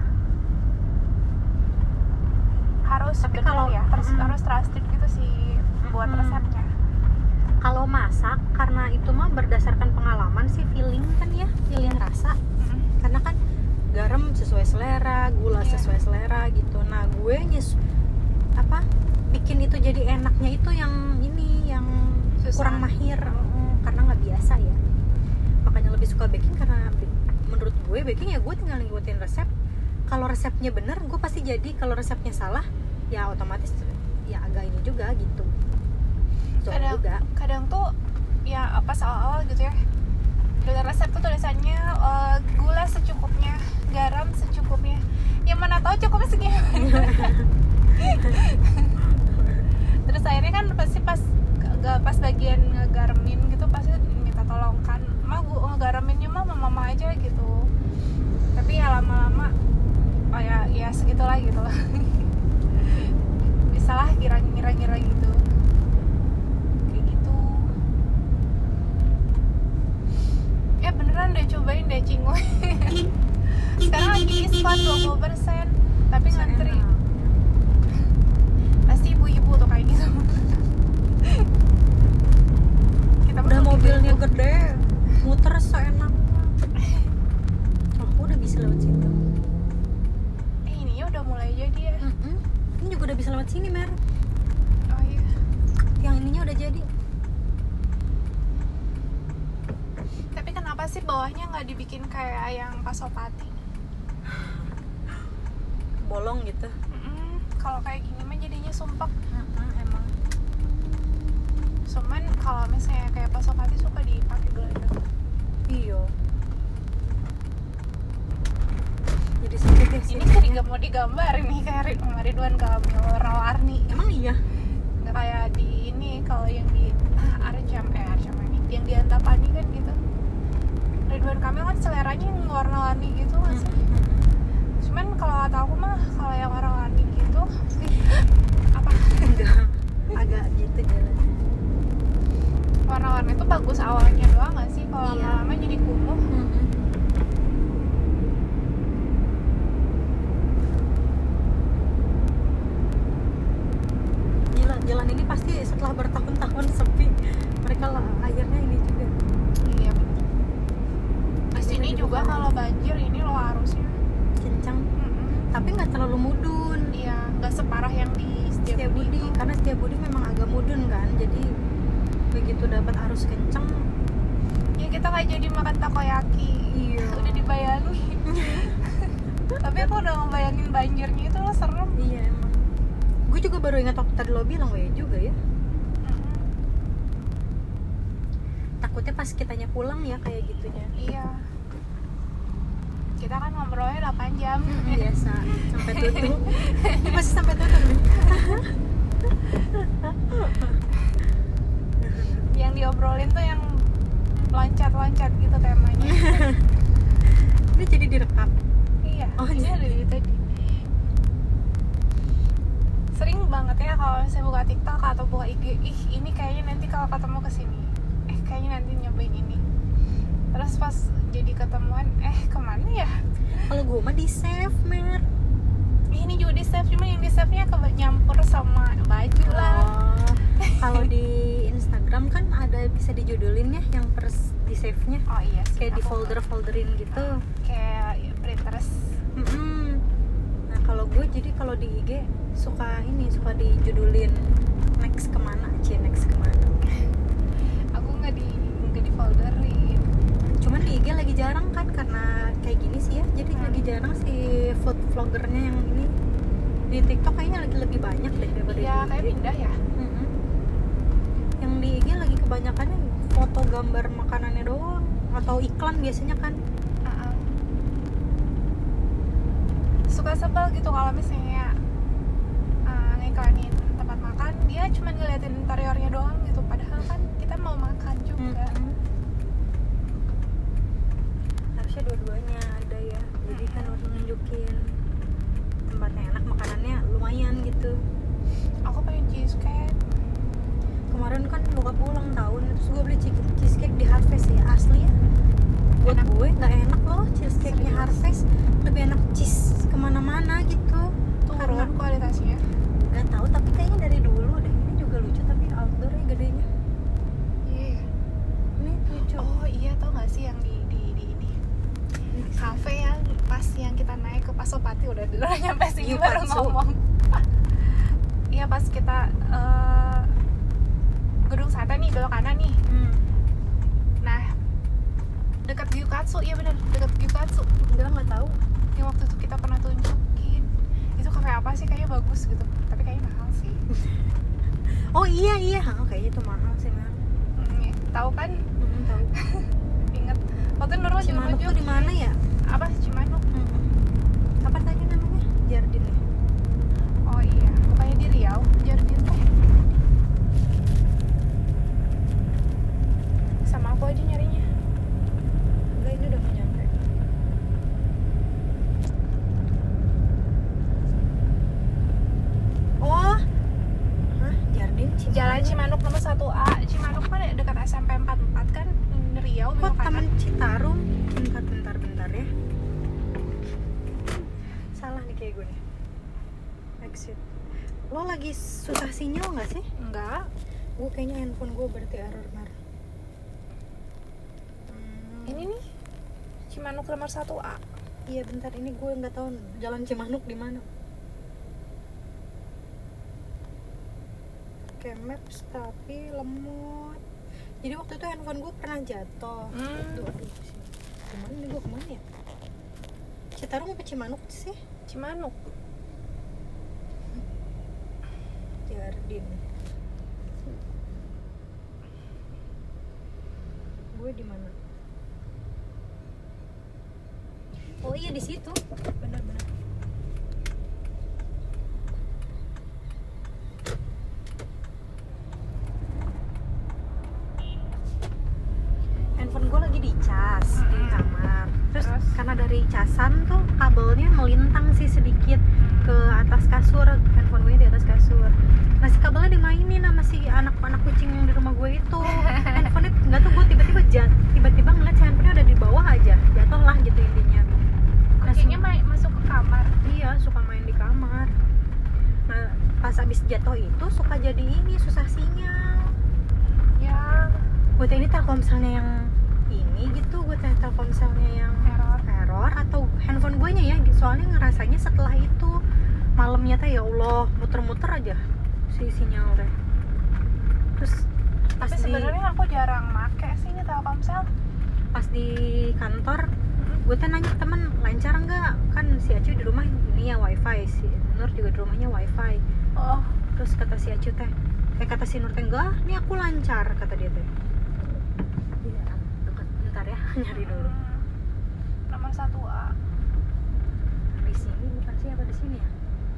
Harus Tapi bener kalau- ya, harus mm-mm. harus trusted gitu sih buat Mm-mm. resepnya. Kalau masak karena itu mah berdasarkan pengalaman sih, feeling kan ya, feeling rasa. Mm-mm. Karena kan garam sesuai selera, gula Iya. sesuai selera gitu. Nah gue nyes apa bikin itu jadi enaknya itu yang ini yang Susah. kurang mahir. Mm, karena nggak biasa ya, makanya lebih suka baking. Karena bi- menurut gue baking ya gue tinggal ngikutin resep. Kalau resepnya bener gue pasti jadi, kalau resepnya salah ya otomatis ya agak ini juga gitu. Soal kadang juga kadang tuh ya apa awal-awal gitu ya, dengan resep tuh tulisannya eh, gula secukupnya, garam secukupnya, yang mana tahu cukupnya segini. Terus akhirnya kan pasti pas gak pas bagian ngegaramin gitu pasti minta tolong kan, mah gue ngegaraminnya mah sama mama aja gitu. Tapi ya lama-lama oh ya ya segitulah gitu lah. Bisalah kira-kira gitu. Kayak gitu. Ya beneran deh, cobain deh cingwe. Sekarang lagi diskon dua puluh persen, tapi ngantri. seenak. Pasti ibu-ibu tuh kayak gitu. Kita Udah belum mobilnya ibu-ibu. gede, muter seenak. Oh, udah bisa lewat situ. Eh ini ya udah mulai jadi ya. Mm-mm. Ini juga udah bisa lewat sini, Mer. Oh iya. Yang ininya udah jadi. Tapi kenapa sih bawahnya nggak dibikin kayak yang Pasopati? Bolong gitu. Mm-mm. Kalau kayak gini mah jadinya sumpek. Mm-mm, emang. Cuman kalau misalnya kayak Pasopati suka dipakai geladang. Iya. Jadi sempit deh sih. Ini jadi nggak mau digambar nih kayak Rid- sama Ridwan Kamil warna-warni. Emang iya. Nggak kayak di ini kalau yang di ah, Arjam eh Arjam ini yang di Antapani kan gitu. Ridwan Kamil kan seleranya yang warna-warni gitu nggak sih? Cuman kalau kata aku mah kalau yang warna-warni gitu ih, apa Enggak. Agak gitu jalan. warna-warni itu bagus awalnya doang nggak sih? Kalau Iya. lama-lama jadi kumuh. Gila, jalan ini pasti setelah bertahun-tahun sepi. Mereka lah akhirnya ini juga Iya bener. Di Pasti sini lagi juga buka kalau banjir ini loh arusnya. kencang. Mm-mm. Tapi nggak terlalu mudun. Iya, nggak separah yang di Setiabudi, itu. karena Setiabudi memang agak mudun kan, jadi begitu dapat arus kencang. Ya kita kayak jadi makan takoyaki. Iya. Udah dibayangin. Tapi aku udah ngebayangin banjirnya itu loh serem. Iya emang. Gue juga baru ingat waktu tadi lo bilang, weh juga ya. Mm-mm. Takutnya pas kitanya pulang ya kayak gitunya. Iya. Kita kan ngobrolnya delapan jam. Biasa sampai tutup. Ini masih sampai tutup nih. Yang diobrolin tuh yang loncat-loncat gitu temanya. Ini jadi direkam. Iya. Oh, ini jadi. dari tadi. Sering banget ya kalau saya buka TikTok atau buka I G, ih ini kayaknya nanti kalau ketemu kesini, eh kayaknya nanti nyobain ini. Terus pas jadi ketemuan, eh kemana ya? Kalau gue mah di save, Mer. Ih, ini juga di save, cuma yang di save-nya ke nyampur sama baju lah. Oh, kalau di Instagram kan ada bisa dijudulin ya yang pers di save-nya. Oh iya sih. Kayak di aku- folder-folderin gitu. Kayak ya, Pinterest. Mm-mm. Nah kalau gue jadi kalau di I G suka ini suka dijudulin next kemana, cie next kemana. Aku nggak di nggak di folderin. Cuman di I G lagi jarang kan karena kayak gini sih ya. Jadi Hmm. lagi jarang si food vloggernya yang ini. Di TikTok kayaknya lagi lebih banyak deh daripada Iya, di kayak I G. pindah ya. Mm-mm. Yang di I G lagi kebanyakannya foto gambar makanannya doang atau iklan biasanya kan. Uh-uh. Suka sebel gitu kalau misalnya uh, ngiklanin tempat makan, dia cuma ngeliatin interiornya doang gitu, padahal kan kita mau makan juga. Mm-mm. Harusnya dua-duanya ada ya. Jadi kan harus nunjukin tempatnya enak, makanannya lumayan gitu. Aku pengen cheesecake. Kemarin kan gue beli cheese- cheesecake di Harvest ya, asli ya. Buat Enak. gue nggak enak loh cheesecake-nya Serius? Harvest, lebih enak cheese kemana-mana gitu. turun kualitasnya. Nggak tahu, tapi kayaknya dari dulu deh. Ini juga lucu tapi outdoornya gedenya. Iya. Ini lucu. Oh iya, tau nggak sih yang di di di ini kafe yang pas yang kita naik ke Pasopati udah udah nyampe sini Yu baru Katsu. ngomong. Iya pas kita eh, gedung sate nih belok kanan nih. Hmm. Nah dekat Gyukatsu, iya benar dekat Gyukatsu. Enggak, nggak tahu. Yang waktu itu kita pernah tunjukin. Itu kafe apa sih, kayaknya bagus gitu. Tapi kayaknya mahal sih. Oh iya iya, oh, kayaknya itu mahal sih Mel. Hmm, iya. Tahu kan? Hmm, tahu. Ingat. Waktu itu Nurul juga Cimanuk tuh nunjukin. di mana ya? Apa Cimanuk? Hmm. Apa tadi namanya? Jardin ya? Oh iya, bukannya di Riau, Jardin teh. Sama aku aja nyarinya. Enggak, ini udah mau nyampe. Oh, hah? Jardin Cimanuk. Jalan Cimanuk nomor satu A. Cimanuk kan dekat S M P empat puluh empat kan, di Riau Kok belok Taman kanan. Citarum? Bentar, bentar, bentar ya. Salah nih kayak gue nih. Exit. Lo lagi susah sinyal nggak sih? Enggak. Gue kayaknya handphone gue berarti error Mar. Hmm, Ini nih Cimanuk nomor satu A. Iya bentar, ini gue nggak tahu jalan Cimanuk di mana. Kayak maps tapi lemot. Jadi waktu itu handphone gue pernah jatuh. Hmm. Aduh, aduh, sini. Kemana nih gue, kemana ya? Citarum apa Cimanuk sih? Cimanuk. Jardin. Gue di mana? Oh iya di situ. Benar-benar. Handphone gue lagi dicas di Mm-mm. kamar. Terus, Terus? karena dari casan tuh kabelnya melintang sih sedikit ke atas kasur. Handphone gue di atas kasur. Nah si kabelnya dimainin sama si anak-anak kucing yang di rumah gue itu. Handphone itu nggak tuh, gue tiba-tiba jat- tiba-tiba ngeliat si handphone ada di bawah aja, jatuh lah gitu intinya. Nah, Kayaknya se- ma- masuk ke kamar. iya suka main di kamar. Nah pas abis jatuh itu suka jadi ini susah sinyal. Ya, Gue tanya ini Telkomselnya yang ini gitu, gue tanya Telkomselnya yang error. error atau handphone gue nya ya, soalnya ngerasanya setelah itu malamnya teh ya Allah muter-muter aja si sinyal teh. Terus pas Tapi di sebenarnya aku jarang make sih ini Telkomsel. pas di kantor gue teh nanya temen lancar nggak, kan si Acu di rumah ini ya wifi, si Nur juga di rumahnya wifi. Oh, Terus kata si Acu teh, eh kata si Nur teh enggak, ini aku lancar kata dia teh. Iya, dekat bentar ya nyari dulu. hmm, nomor satu A. Di sini bukan sih, apa di sini ya?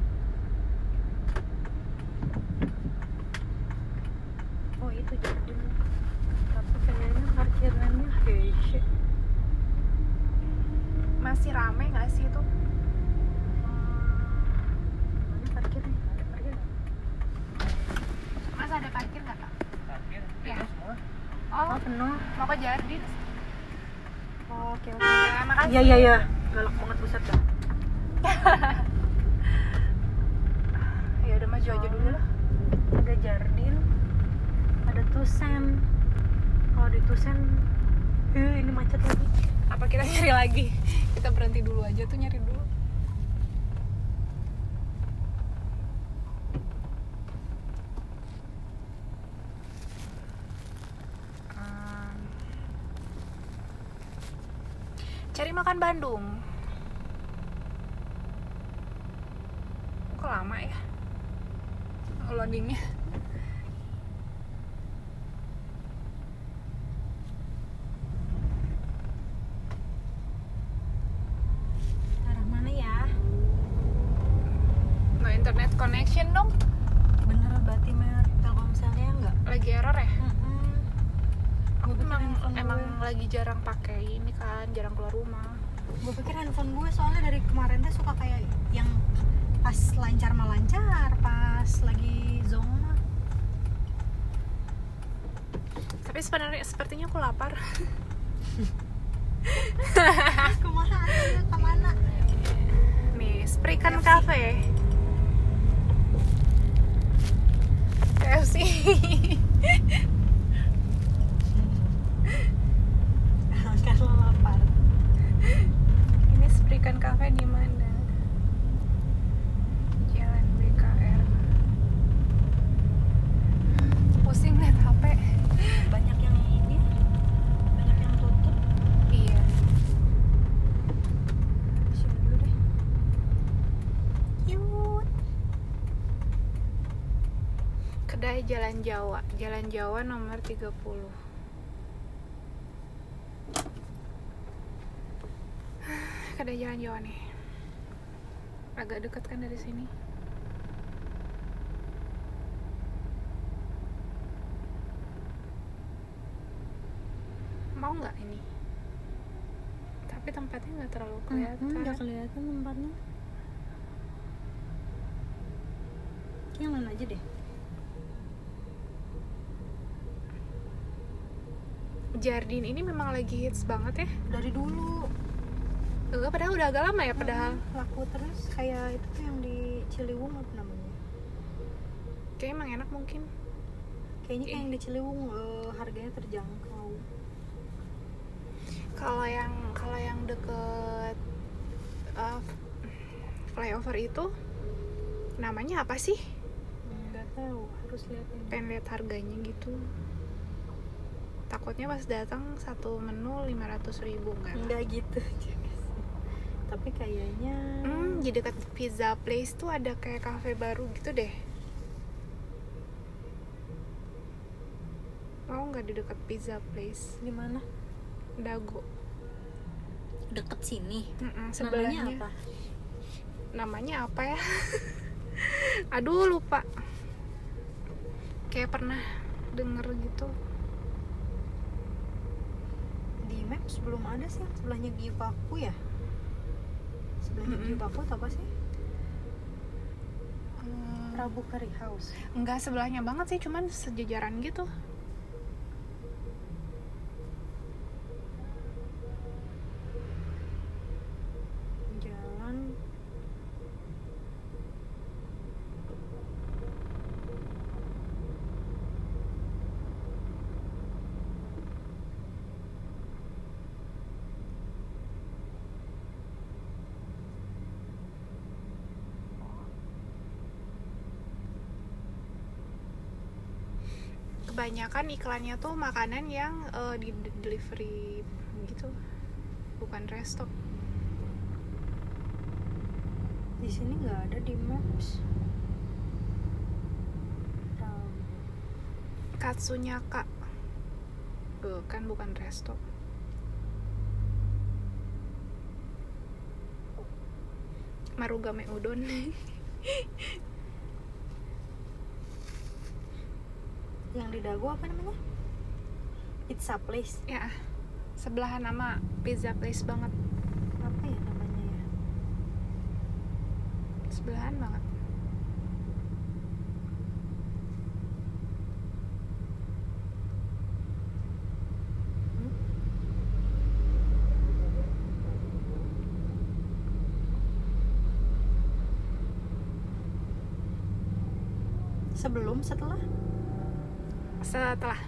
Oh itu Jardin. Tapi kayaknya parkirannya hece. Masih rame nggak sih itu? Mana parkirnya? Ada parkir nggak? Mas ada parkir nggak kak? Parkir, Ya. penuh semua. Oh, Oh penuh. mau ke Jardin. Oh, oke oke. Ya, makasih. Iya iya iya. Galak banget buset dah. Ya udah maju aja dulu lah. Ada Jardin, ada Tusen. Kalau di Tusen, eh ini macet lagi. Apa kita nyari lagi? Kita berhenti dulu aja tuh nyari dulu. Hmm, Cari makan Bandung. Kok lama ya? Loadingnya. arah mana ya? No internet connection dong. Bener berarti mer Telkomselnya enggak? Lagi error ya? Aku Gue pikir emang handphone emang gue. lagi jarang pakai ini kan, jarang keluar rumah. Gue pikir handphone gue soalnya dari kemarin tuh suka kayak yang pas lancar mah lancar, pas lagi zong mah. Tapi Tapi sebenarnya sepertinya aku lapar. Kumaha atuh ka mana? Nih, Sprikan Cafe. K F C. Karena lapar. Ini Sprikan Cafe di mana? Jalan B K R. Pusing liat H P. Banyak yang ini, banyak yang tutup. Iya. Sini dulu deh. Cute. Kedai Jalan Jawa, Jalan Jawa nomor tiga puluh. Kedai Jalan Jawa nih. Agak dekat kan dari sini. Mau nggak ini? Tapi tempatnya nggak terlalu kelihatan. Hmm, nggak kelihatan tempatnya. Yang mana aja deh. Jardin ini memang lagi hits banget ya. Dari dulu. Enggak, padahal udah agak lama ya, padahal. Laku terus kayak itu tuh yang di Ciliwung apa namanya? Kayaknya emang enak mungkin. Kayaknya kayak Ih. yang di Ciliwung eh, harganya terjangkau. Kalau yang kalau yang deket uh, flyover itu namanya apa sih? Nggak tahu, harus lihat ini. Pengen lihat harganya gitu. Takutnya pas datang satu menu lima ratus ribu kan? Enggak gitu juga sih. Tapi kayaknya Hmm, di dekat pizza place tuh ada kayak cafe baru gitu deh. Mau nggak di dekat pizza place? di mana? Dago. Deket sini. Mm-mm, Namanya sebelahnya. apa? Namanya apa ya? Aduh, lupa. Kayak pernah denger gitu. Di Maps belum ada sih yang sebelahnya Gyupaku ya. Sebelahnya Mm-mm. Gyupaku itu apa sih? Hmm, Prabu Curry House. enggak sebelahnya banget sih, cuman sejajaran gitu. Jalan Kebanyakan iklannya tuh makanan yang eh, di di- delivery gitu, bukan resto. di sini nggak ada di Maps. Prabu. Katsunyaka. Tuh, kan bukan resto. Marugame udon. Yang di Dago apa namanya? Pizza Place. Ya, sebelahan nama pizza place banget. Apa ya namanya ya? Sebelahan banget. Hmm? Sebelum setelah Setelah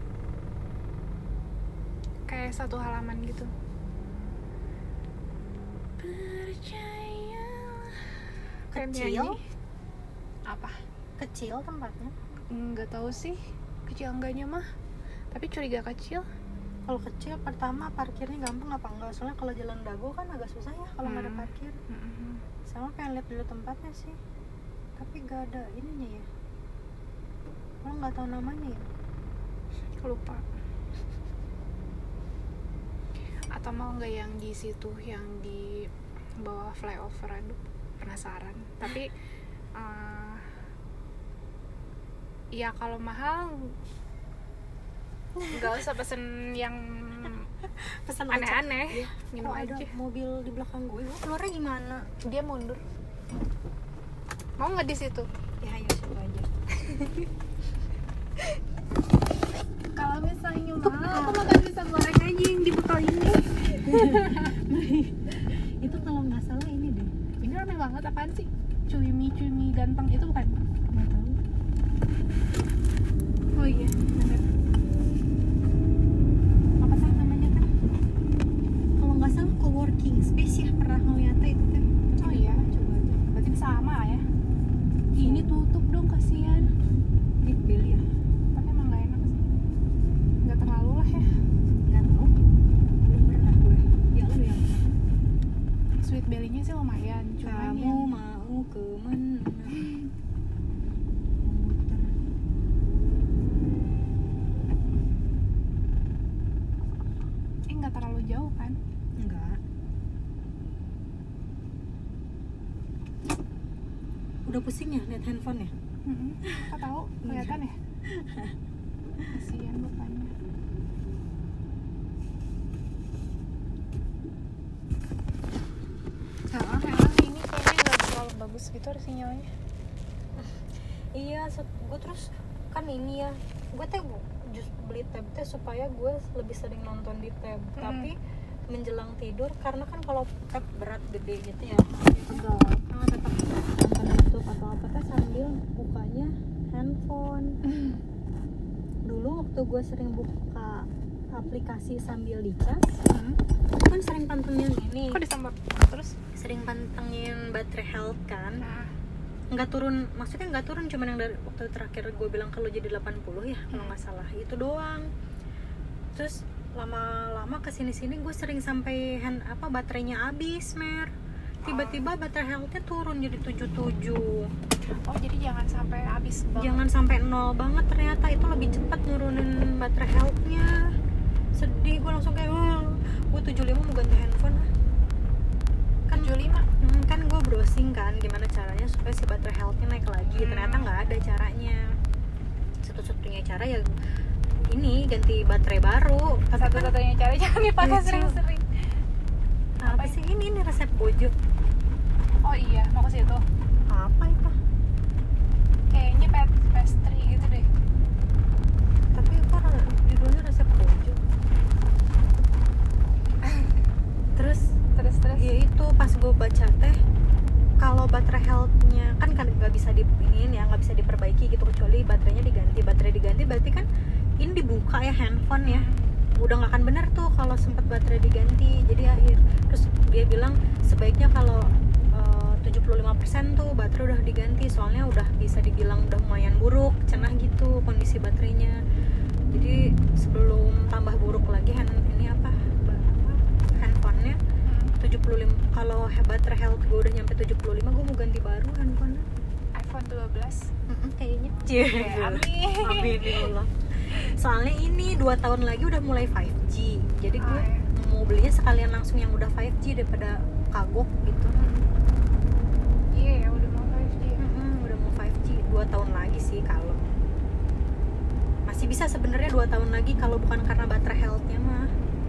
kayak satu halaman gitu. Percaya. Kecil? Apa? kecil tempatnya. Nggak tahu sih kecil enggaknya mah, tapi curiga kecil. Kalau kecil pertama parkirnya gampang apa enggak? Soalnya kalau jalan Dago kan agak susah ya kalau nggak ada Hmm. parkir. Mm-mm. Sama pengen lihat dulu tempatnya sih, tapi gak ada ininya ya. Lo nggak tahu namanya ya? Lupa. Atau mau nggak yang di situ, yang di bawah flyover? Aduh, penasaran. Tapi eh, ya kalau mahal nggak usah pesen yang Pesan aneh-aneh. Iya. Minum Oh, ada aja. mobil di belakang gue. Wah, keluarnya gimana? Dia mundur. Mau nggak di situ? Ya ayo situ aja. Kalau misalnya nggak pusing ya lihat handphone ya? Mm-mm. Kau tahu kelihatan ya? Kasihan bapaknya. Nah, emang ini kayaknya nggak terlalu bagus gitu sinyalnya. Iya, gue terus kan ini ya, gue teh just beli tab teh supaya gue lebih sering nonton di tab. Mm. Tapi menjelang tidur karena kan kalau tab berat gede gitu ya, Betul. ah, tetap nonton YouTube atau apa teh sambil bukanya handphone. Dulu waktu gue sering buka aplikasi sambil dicas, Hmm. kan sering pantengin ini, Kok disambar terus? sering pantengin baterai health kan. Nah, Nggak turun, maksudnya nggak turun, cuman yang dari waktu terakhir gue bilang kalau jadi delapan puluh ya kalau nggak salah, itu doang. Terus lama-lama kesini-sini gue sering sampai hand apa baterainya habis, mer. Tiba-tiba baterai healthnya turun jadi tujuh puluh tujuh. oh jadi jangan sampai habis banget. Jangan sampai nol banget, ternyata itu lebih cepat nurunin baterai healthnya. Sedih, gue langsung kayak uh, gue tujuh puluh lima mau ganti handphone ah. Kan tujuh puluh lima. Hmm, kan gue browsing kan gimana caranya supaya si baterai healthnya naik lagi. Hmm. Ternyata nggak ada caranya. Satu-satunya cara ya ini ganti baterai baru. Tapi kan Satu-satunya cara jangan dipakai Lucu. sering-sering. apa sih ini ini resep bojo? Oh iya, mau ke situ. Apa itu? Kayaknya pet pastry gitu deh. Tapi kok judulnya resep bojo? Terus Terus terus. ya itu pas gue baca teh kalau baterai healthnya kan kan nggak bisa di ini ya nggak bisa diperbaiki gitu kecuali baterainya diganti. Baterai diganti berarti kan ini dibuka ya handphone ya, udah nggak akan bener tuh kalau sempat baterai diganti. Jadi akhir terus dia bilang sebaiknya kalau uh, tujuh puluh lima persen tuh baterai udah diganti, soalnya udah bisa dibilang udah lumayan buruk cenah gitu kondisi baterainya. Jadi sebelum tambah buruk lagi hand ini apa, ba- apa handphonenya tujuh puluh lima, kalau baterai health gue udah nyampe tujuh puluh lima gue mau ganti baru handphone. iPhone dua belas. Kayaknya Ya, amin. amin ya Allah. Soalnya ini dua tahun lagi udah mulai lima G, jadi gue Oh, iya. mau belinya sekalian langsung yang udah lima G daripada kagok gitu. Iya ya udah mau lima G. Mm-mm, udah mau lima G dua tahun lagi sih, kalau masih bisa sebenarnya dua tahun lagi kalau bukan karena baterai healthnya mah.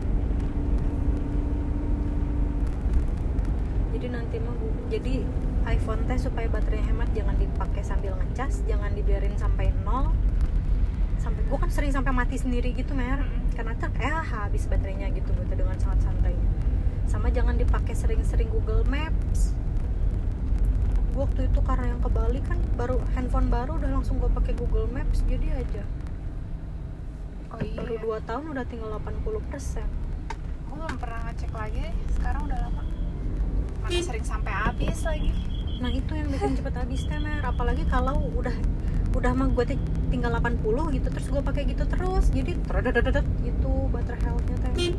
Jadi nanti mah gua, jadi iPhone teh supaya baterainya hemat jangan dipakai sambil ngecas, jangan dibiarin sampai nol. Sampai gua kan sering sampai mati sendiri gitu, mer. Mm-mm. Karena ter eh habis baterainya gitu gitu dengan sangat santainya. Sama jangan dipakai sering-sering Google Maps. Gua waktu itu karena yang ke Bali kan baru handphone baru udah langsung gua pakai Google Maps, jadi aja. Oh iya. Baru dua tahun udah tinggal delapan puluh persen. Aku belum pernah ngecek lagi. Sekarang udah lama. Mana sering sampai habis lagi. Nah itu yang bikin cepet habis teh, mer. Apalagi kalau udah udah mah gue tinggal delapan puluh gitu terus gue pakai gitu terus, jadi terdedet gitu baterai healthnya teh.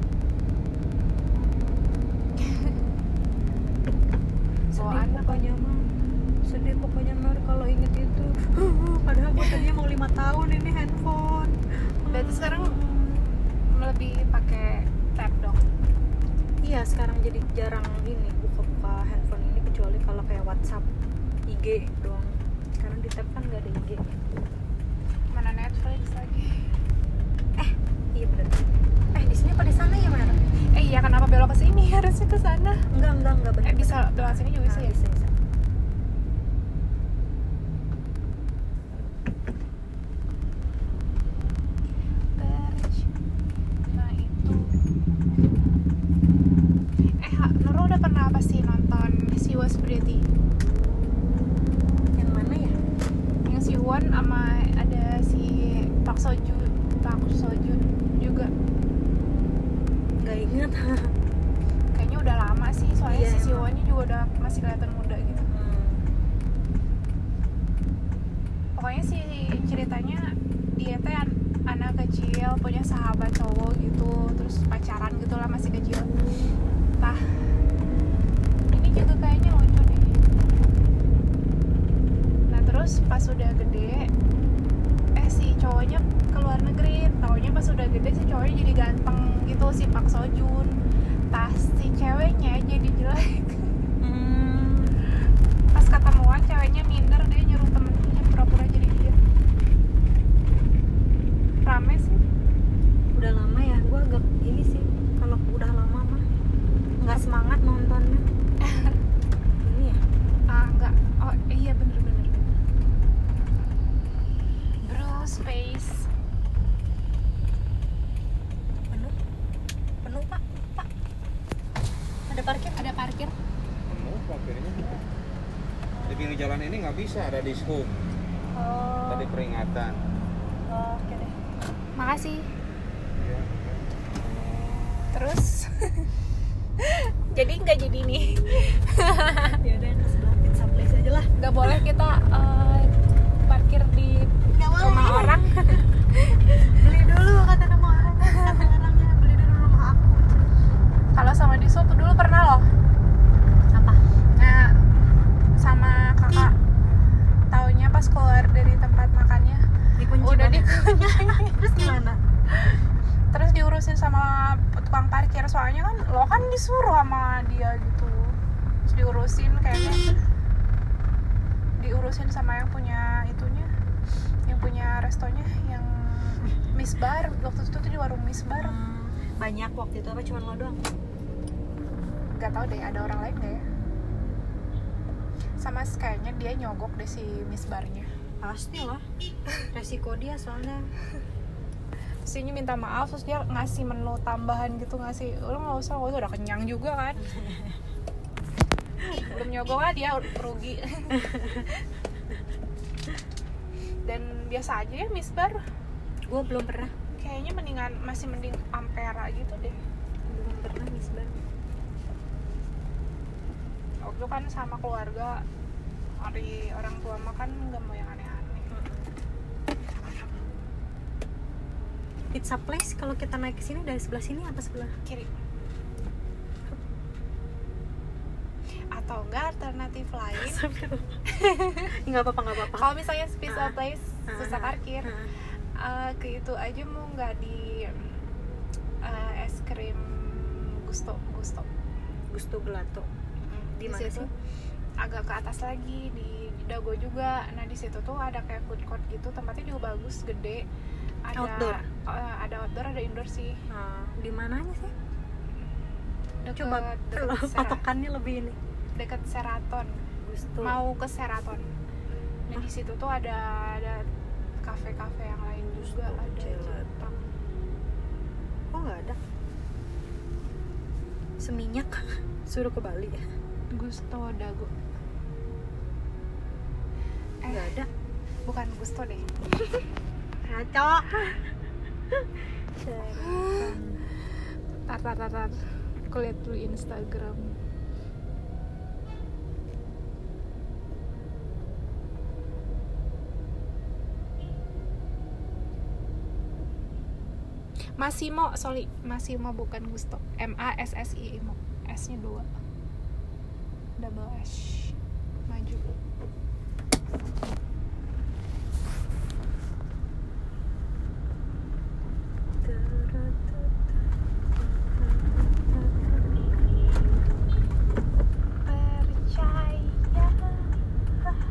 Sedih Bawaan pokoknya mah, sedih pokoknya, mer, kalau inget itu. Padahal gue tadinya mau lima tahun ini handphone. Berarti sekarang lebih pakai tab dong. Iya, sekarang jadi jarang ini buka-buka handphone ini kecuali kalau kayak WhatsApp, I G doang. Sekarang di tab kan nggak ada I G. Mana Netflix lagi. Eh, iya bener. Eh, di sini apa di sana ya, Mer? Eh iya, kenapa belok ke sini? Harusnya ke sana. Enggak, enggak, enggak bener. Eh bisa belok sini juga bisa Nah, ya? bisa, bisa. Perch. Nah itu. Eh, Ha- Nurul udah pernah apa sih nonton She Was Pretty? Yang mana ya? Yang si Won sama ada si Park Seo Joon, Park Seo Joon juga. Enggak ingat. Kayaknya udah lama sih, soalnya Iya, si emang. Siwonnya juga udah masih kelihatan muda gitu. Hmm. Pokoknya sih ceritanya dia teh an- anak kecil punya sahabat cowok gitu, terus pacaran gitu lah masih kecil. Tah, ini juga kayaknya lucu deh. Nah terus pas udah gede, eh si cowoknya ke luar negeri, taunya pas udah gede si cowoknya jadi ganteng gitu, si Park Seo Joon. Tah si ceweknya jadi jelek. Hmm. Pas ketemuan ceweknya minder, dia nyuruh temennya pura-pura jadi dia. Rame sih. Udah lama ya, gue agak ini sih kalau udah lama mah nggak semangat nontonnya. Ini ya Ah enggak, oh iya bener-bener. Bruce Space. penuh penuh pak pak ada parkir Ada parkir. Penuh parkirnya. Di pinggir jalan ini nggak bisa, ada dishub. oh Tadi peringatan. oke deh. Makasih. Ya. Terus jadi nggak jadi nih. Ya udah yang sebelah pizza place aja lah. Nggak boleh kita eh, parkir di Nggak boleh. rumah orang. Beli dulu kata rumah orang, kata orangnya beli dulu rumah aku. Kalau sama di Sub dulu pernah loh. Apa? Nah, sama kakak taunya pas keluar dari tempat makannya Dikunci udah banget. dikunci. Terus gimana? Terus diurusin sama tukang parkir, soalnya kan lo kan disuruh sama dia gitu. Terus diurusin kayaknya diurusin sama yang punya itunya, yang punya restonya, yang Miss Bar. Waktu itu tuh di warung Miss Bar. Hmm, banyak waktu itu apa cuma lo doang? Gak tau deh ada orang lain gak ya. Sama kayaknya dia nyogok deh si Miss Barnya. Pasti lah. Resiko dia soalnya. Terus dia minta maaf, terus dia ngasih menu tambahan gitu, ngasih lo nggak usah, nggak usah, udah kenyang juga kan. Belum nyogok lah dia rugi. Dan biasa aja ya Miss Bar, Gue belum pernah. kayaknya mendingan, masih mending Ampera gitu deh. Belum pernah Miss Bar. Waktu itu kan sama keluarga, hari orang tua makan nggak mau yang aneh-aneh. Pizza place kalau kita naik ke sini dari sebelah sini apa sebelah Kiri. Atau enggak alternatif lain, nggak apa-apa nggak apa-apa. kalau misalnya pizza Ah. place susah Ah. parkir, Ah. uh, ke itu aja mau nggak di uh, es krim Gusto Gusto Gusto Gelato. Di mana situ sih? agak ke atas lagi di Dago juga. Nah di situ tuh ada kayak food court gitu, tempatnya juga bagus, gede, ada Outdoor? uh, ada outdoor, ada indoor sih. Ah, di mananya sih? Deket, Coba deket, Sera- patokannya lebih ini. deket Sheraton, Gusto. mau ke Sheraton. Nah di situ tuh ada ada kafe-kafe yang lain juga, Gusto ada Gelato. Jepang. Kok nggak ada? Seminyak suruh ke Bali ya? Gusto Dago. Eh, Nggak ada. bukan Gusto deh. Ngaco. Tar tar tar tar. Aku lihat dulu Instagram. Massimo, sorry, Massimo bukan Gusto. M A S S I Mo. S-nya dua. Double S. Maju. Percaya.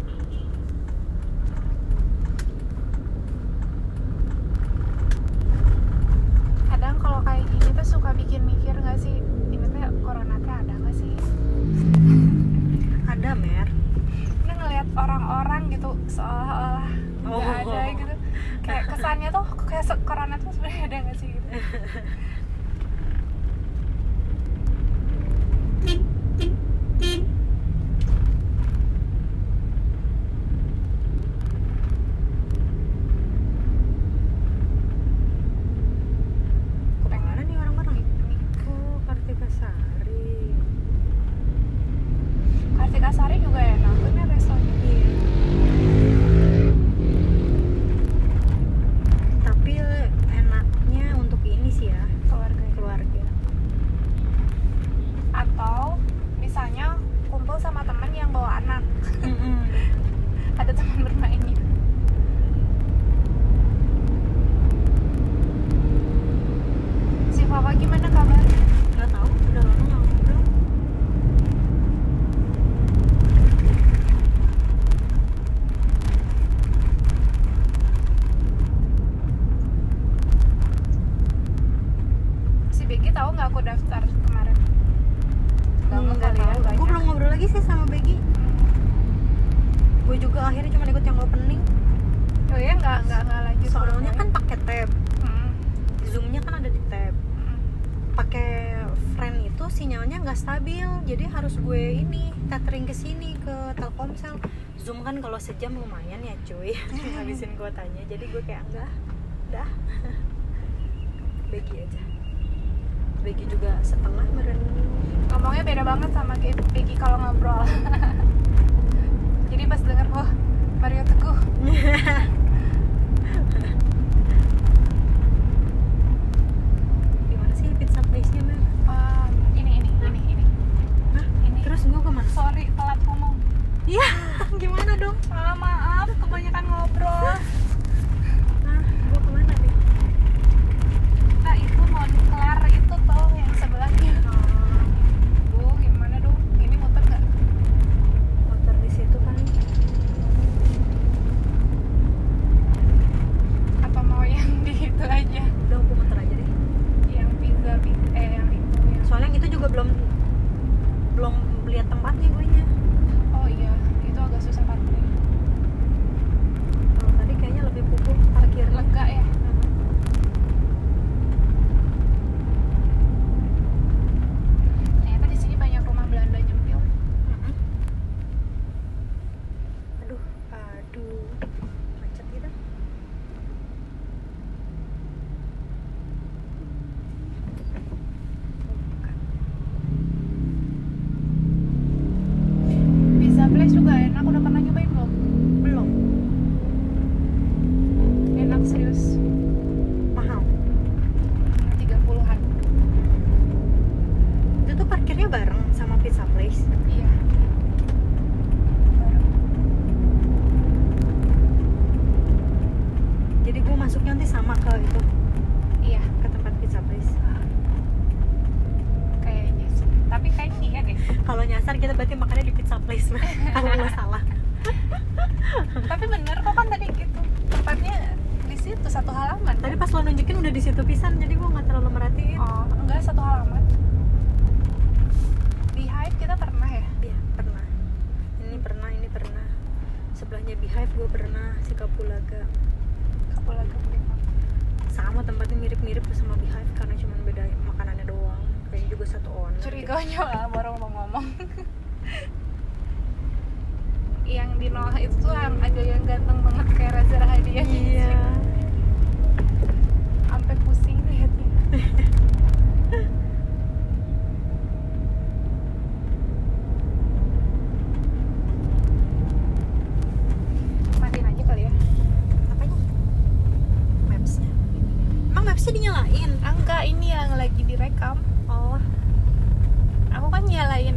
Kadang kalau kayak gini tuh suka bikin mikir nggak sih, ini tuh corona tuh ada nggak sih? Ada Mer. Ini ngelihat orang-orang gitu seolah-olah nggak Oh. ada gitu. Kayak kesannya tuh kayak se- corona tuh sebenarnya ada nggak sih gitu. Kemana nih orang-orang? Oh, Kartika Sari. Kartika Sari juga enak, bener restonya. Iya. Tapi enaknya untuk ini sih ya. Keluarga tahu nggak aku daftar kemarin? Nggak Hmm, nggak kali ya, tahu. banyak. Gue belum ngobrol lagi sih sama Begi. Gue juga akhirnya cuma ikut yang opening. Oh ya nggak nggak nggak lanjut. Soalnya kan pakai tab. Hmm. Zoomnya kan ada di tab. Hmm. Pakai friend itu sinyalnya nggak stabil, jadi harus gue ini tethering ke sini ke Telkomsel. Zoom kan kalau sejam lumayan ya cuy, ngabisin kuotanya. Jadi gue kayak enggak, dah. Begi aja. Begi juga setengah meren. Ngomongnya beda banget sama Begi kalau ngobrol. Jadi pas denger, wah Mario Teguh. Di mana sih pizza place-nya, Mel? Um, ini ini ini ini. Hah? Ini. Terus gue kemana? Sorry telat ngomong. Iya, gimana dong? Ah, maaf kebanyakan ngobrol. Nah, gue kemana nih? Nah itu Moncler itu tuh yang sebelahnya. Bu gimana dong? Ini muter nggak? Motor di situ kan. Apa mau yang di itu aja? Udah aku muter aja deh. Yang pizza, pizza eh yang itu yang. Soalnya yang itu juga belum belum lihat tempatnya gue nya. Oh iya, itu agak susah parkir. Kalau tadi kayaknya lebih pupuk parkir Lega ya. Ternyata di sini banyak rumah Belanda nyempil. Aduh, aduh, macet gitu. Pizza place juga enak, udah pernah nyobain belum? Belum, Enak serius. mahal. tiga puluhan. Itu tuh parkirnya bareng sama pizza place. Iya. Jadi gue masuknya nanti sama ke itu, Iya, ke tempat pizza place. kayaknya sih. Tapi kayaknya iya deh. Kalau nyasar kita berarti makannya di pizza place. Kalau lo salah. Tapi bener kok kan tadi gitu. Tempatnya di situ satu halaman. Tadi pas lo nunjukin udah di situ pisan, jadi gue nggak terlalu merhatiin. Oh, enggak satu halaman. Di Hive kita pernah ya? Iya, pernah. Ini pernah, ini pernah. Sebelahnya Beehive gue pernah, si Kapulaga. Kapulaga Prima. Sama tempatnya mirip-mirip tuh sama Beehive karena cuma beda makanannya doang. Kayaknya juga satu owner. Curiganya lah baru ngomong-ngomong. Yang di Noah itu tuh yang ada yang ganteng banget kayak Reza Rahadian. Iya. Sampai pusing lihatnya. Matiin aja kali ya. Apanya? Maps-nya. Emang Maps-nya dinyalain? Ah, enggak, ini yang lagi direkam. Oh, Aku kan nyalain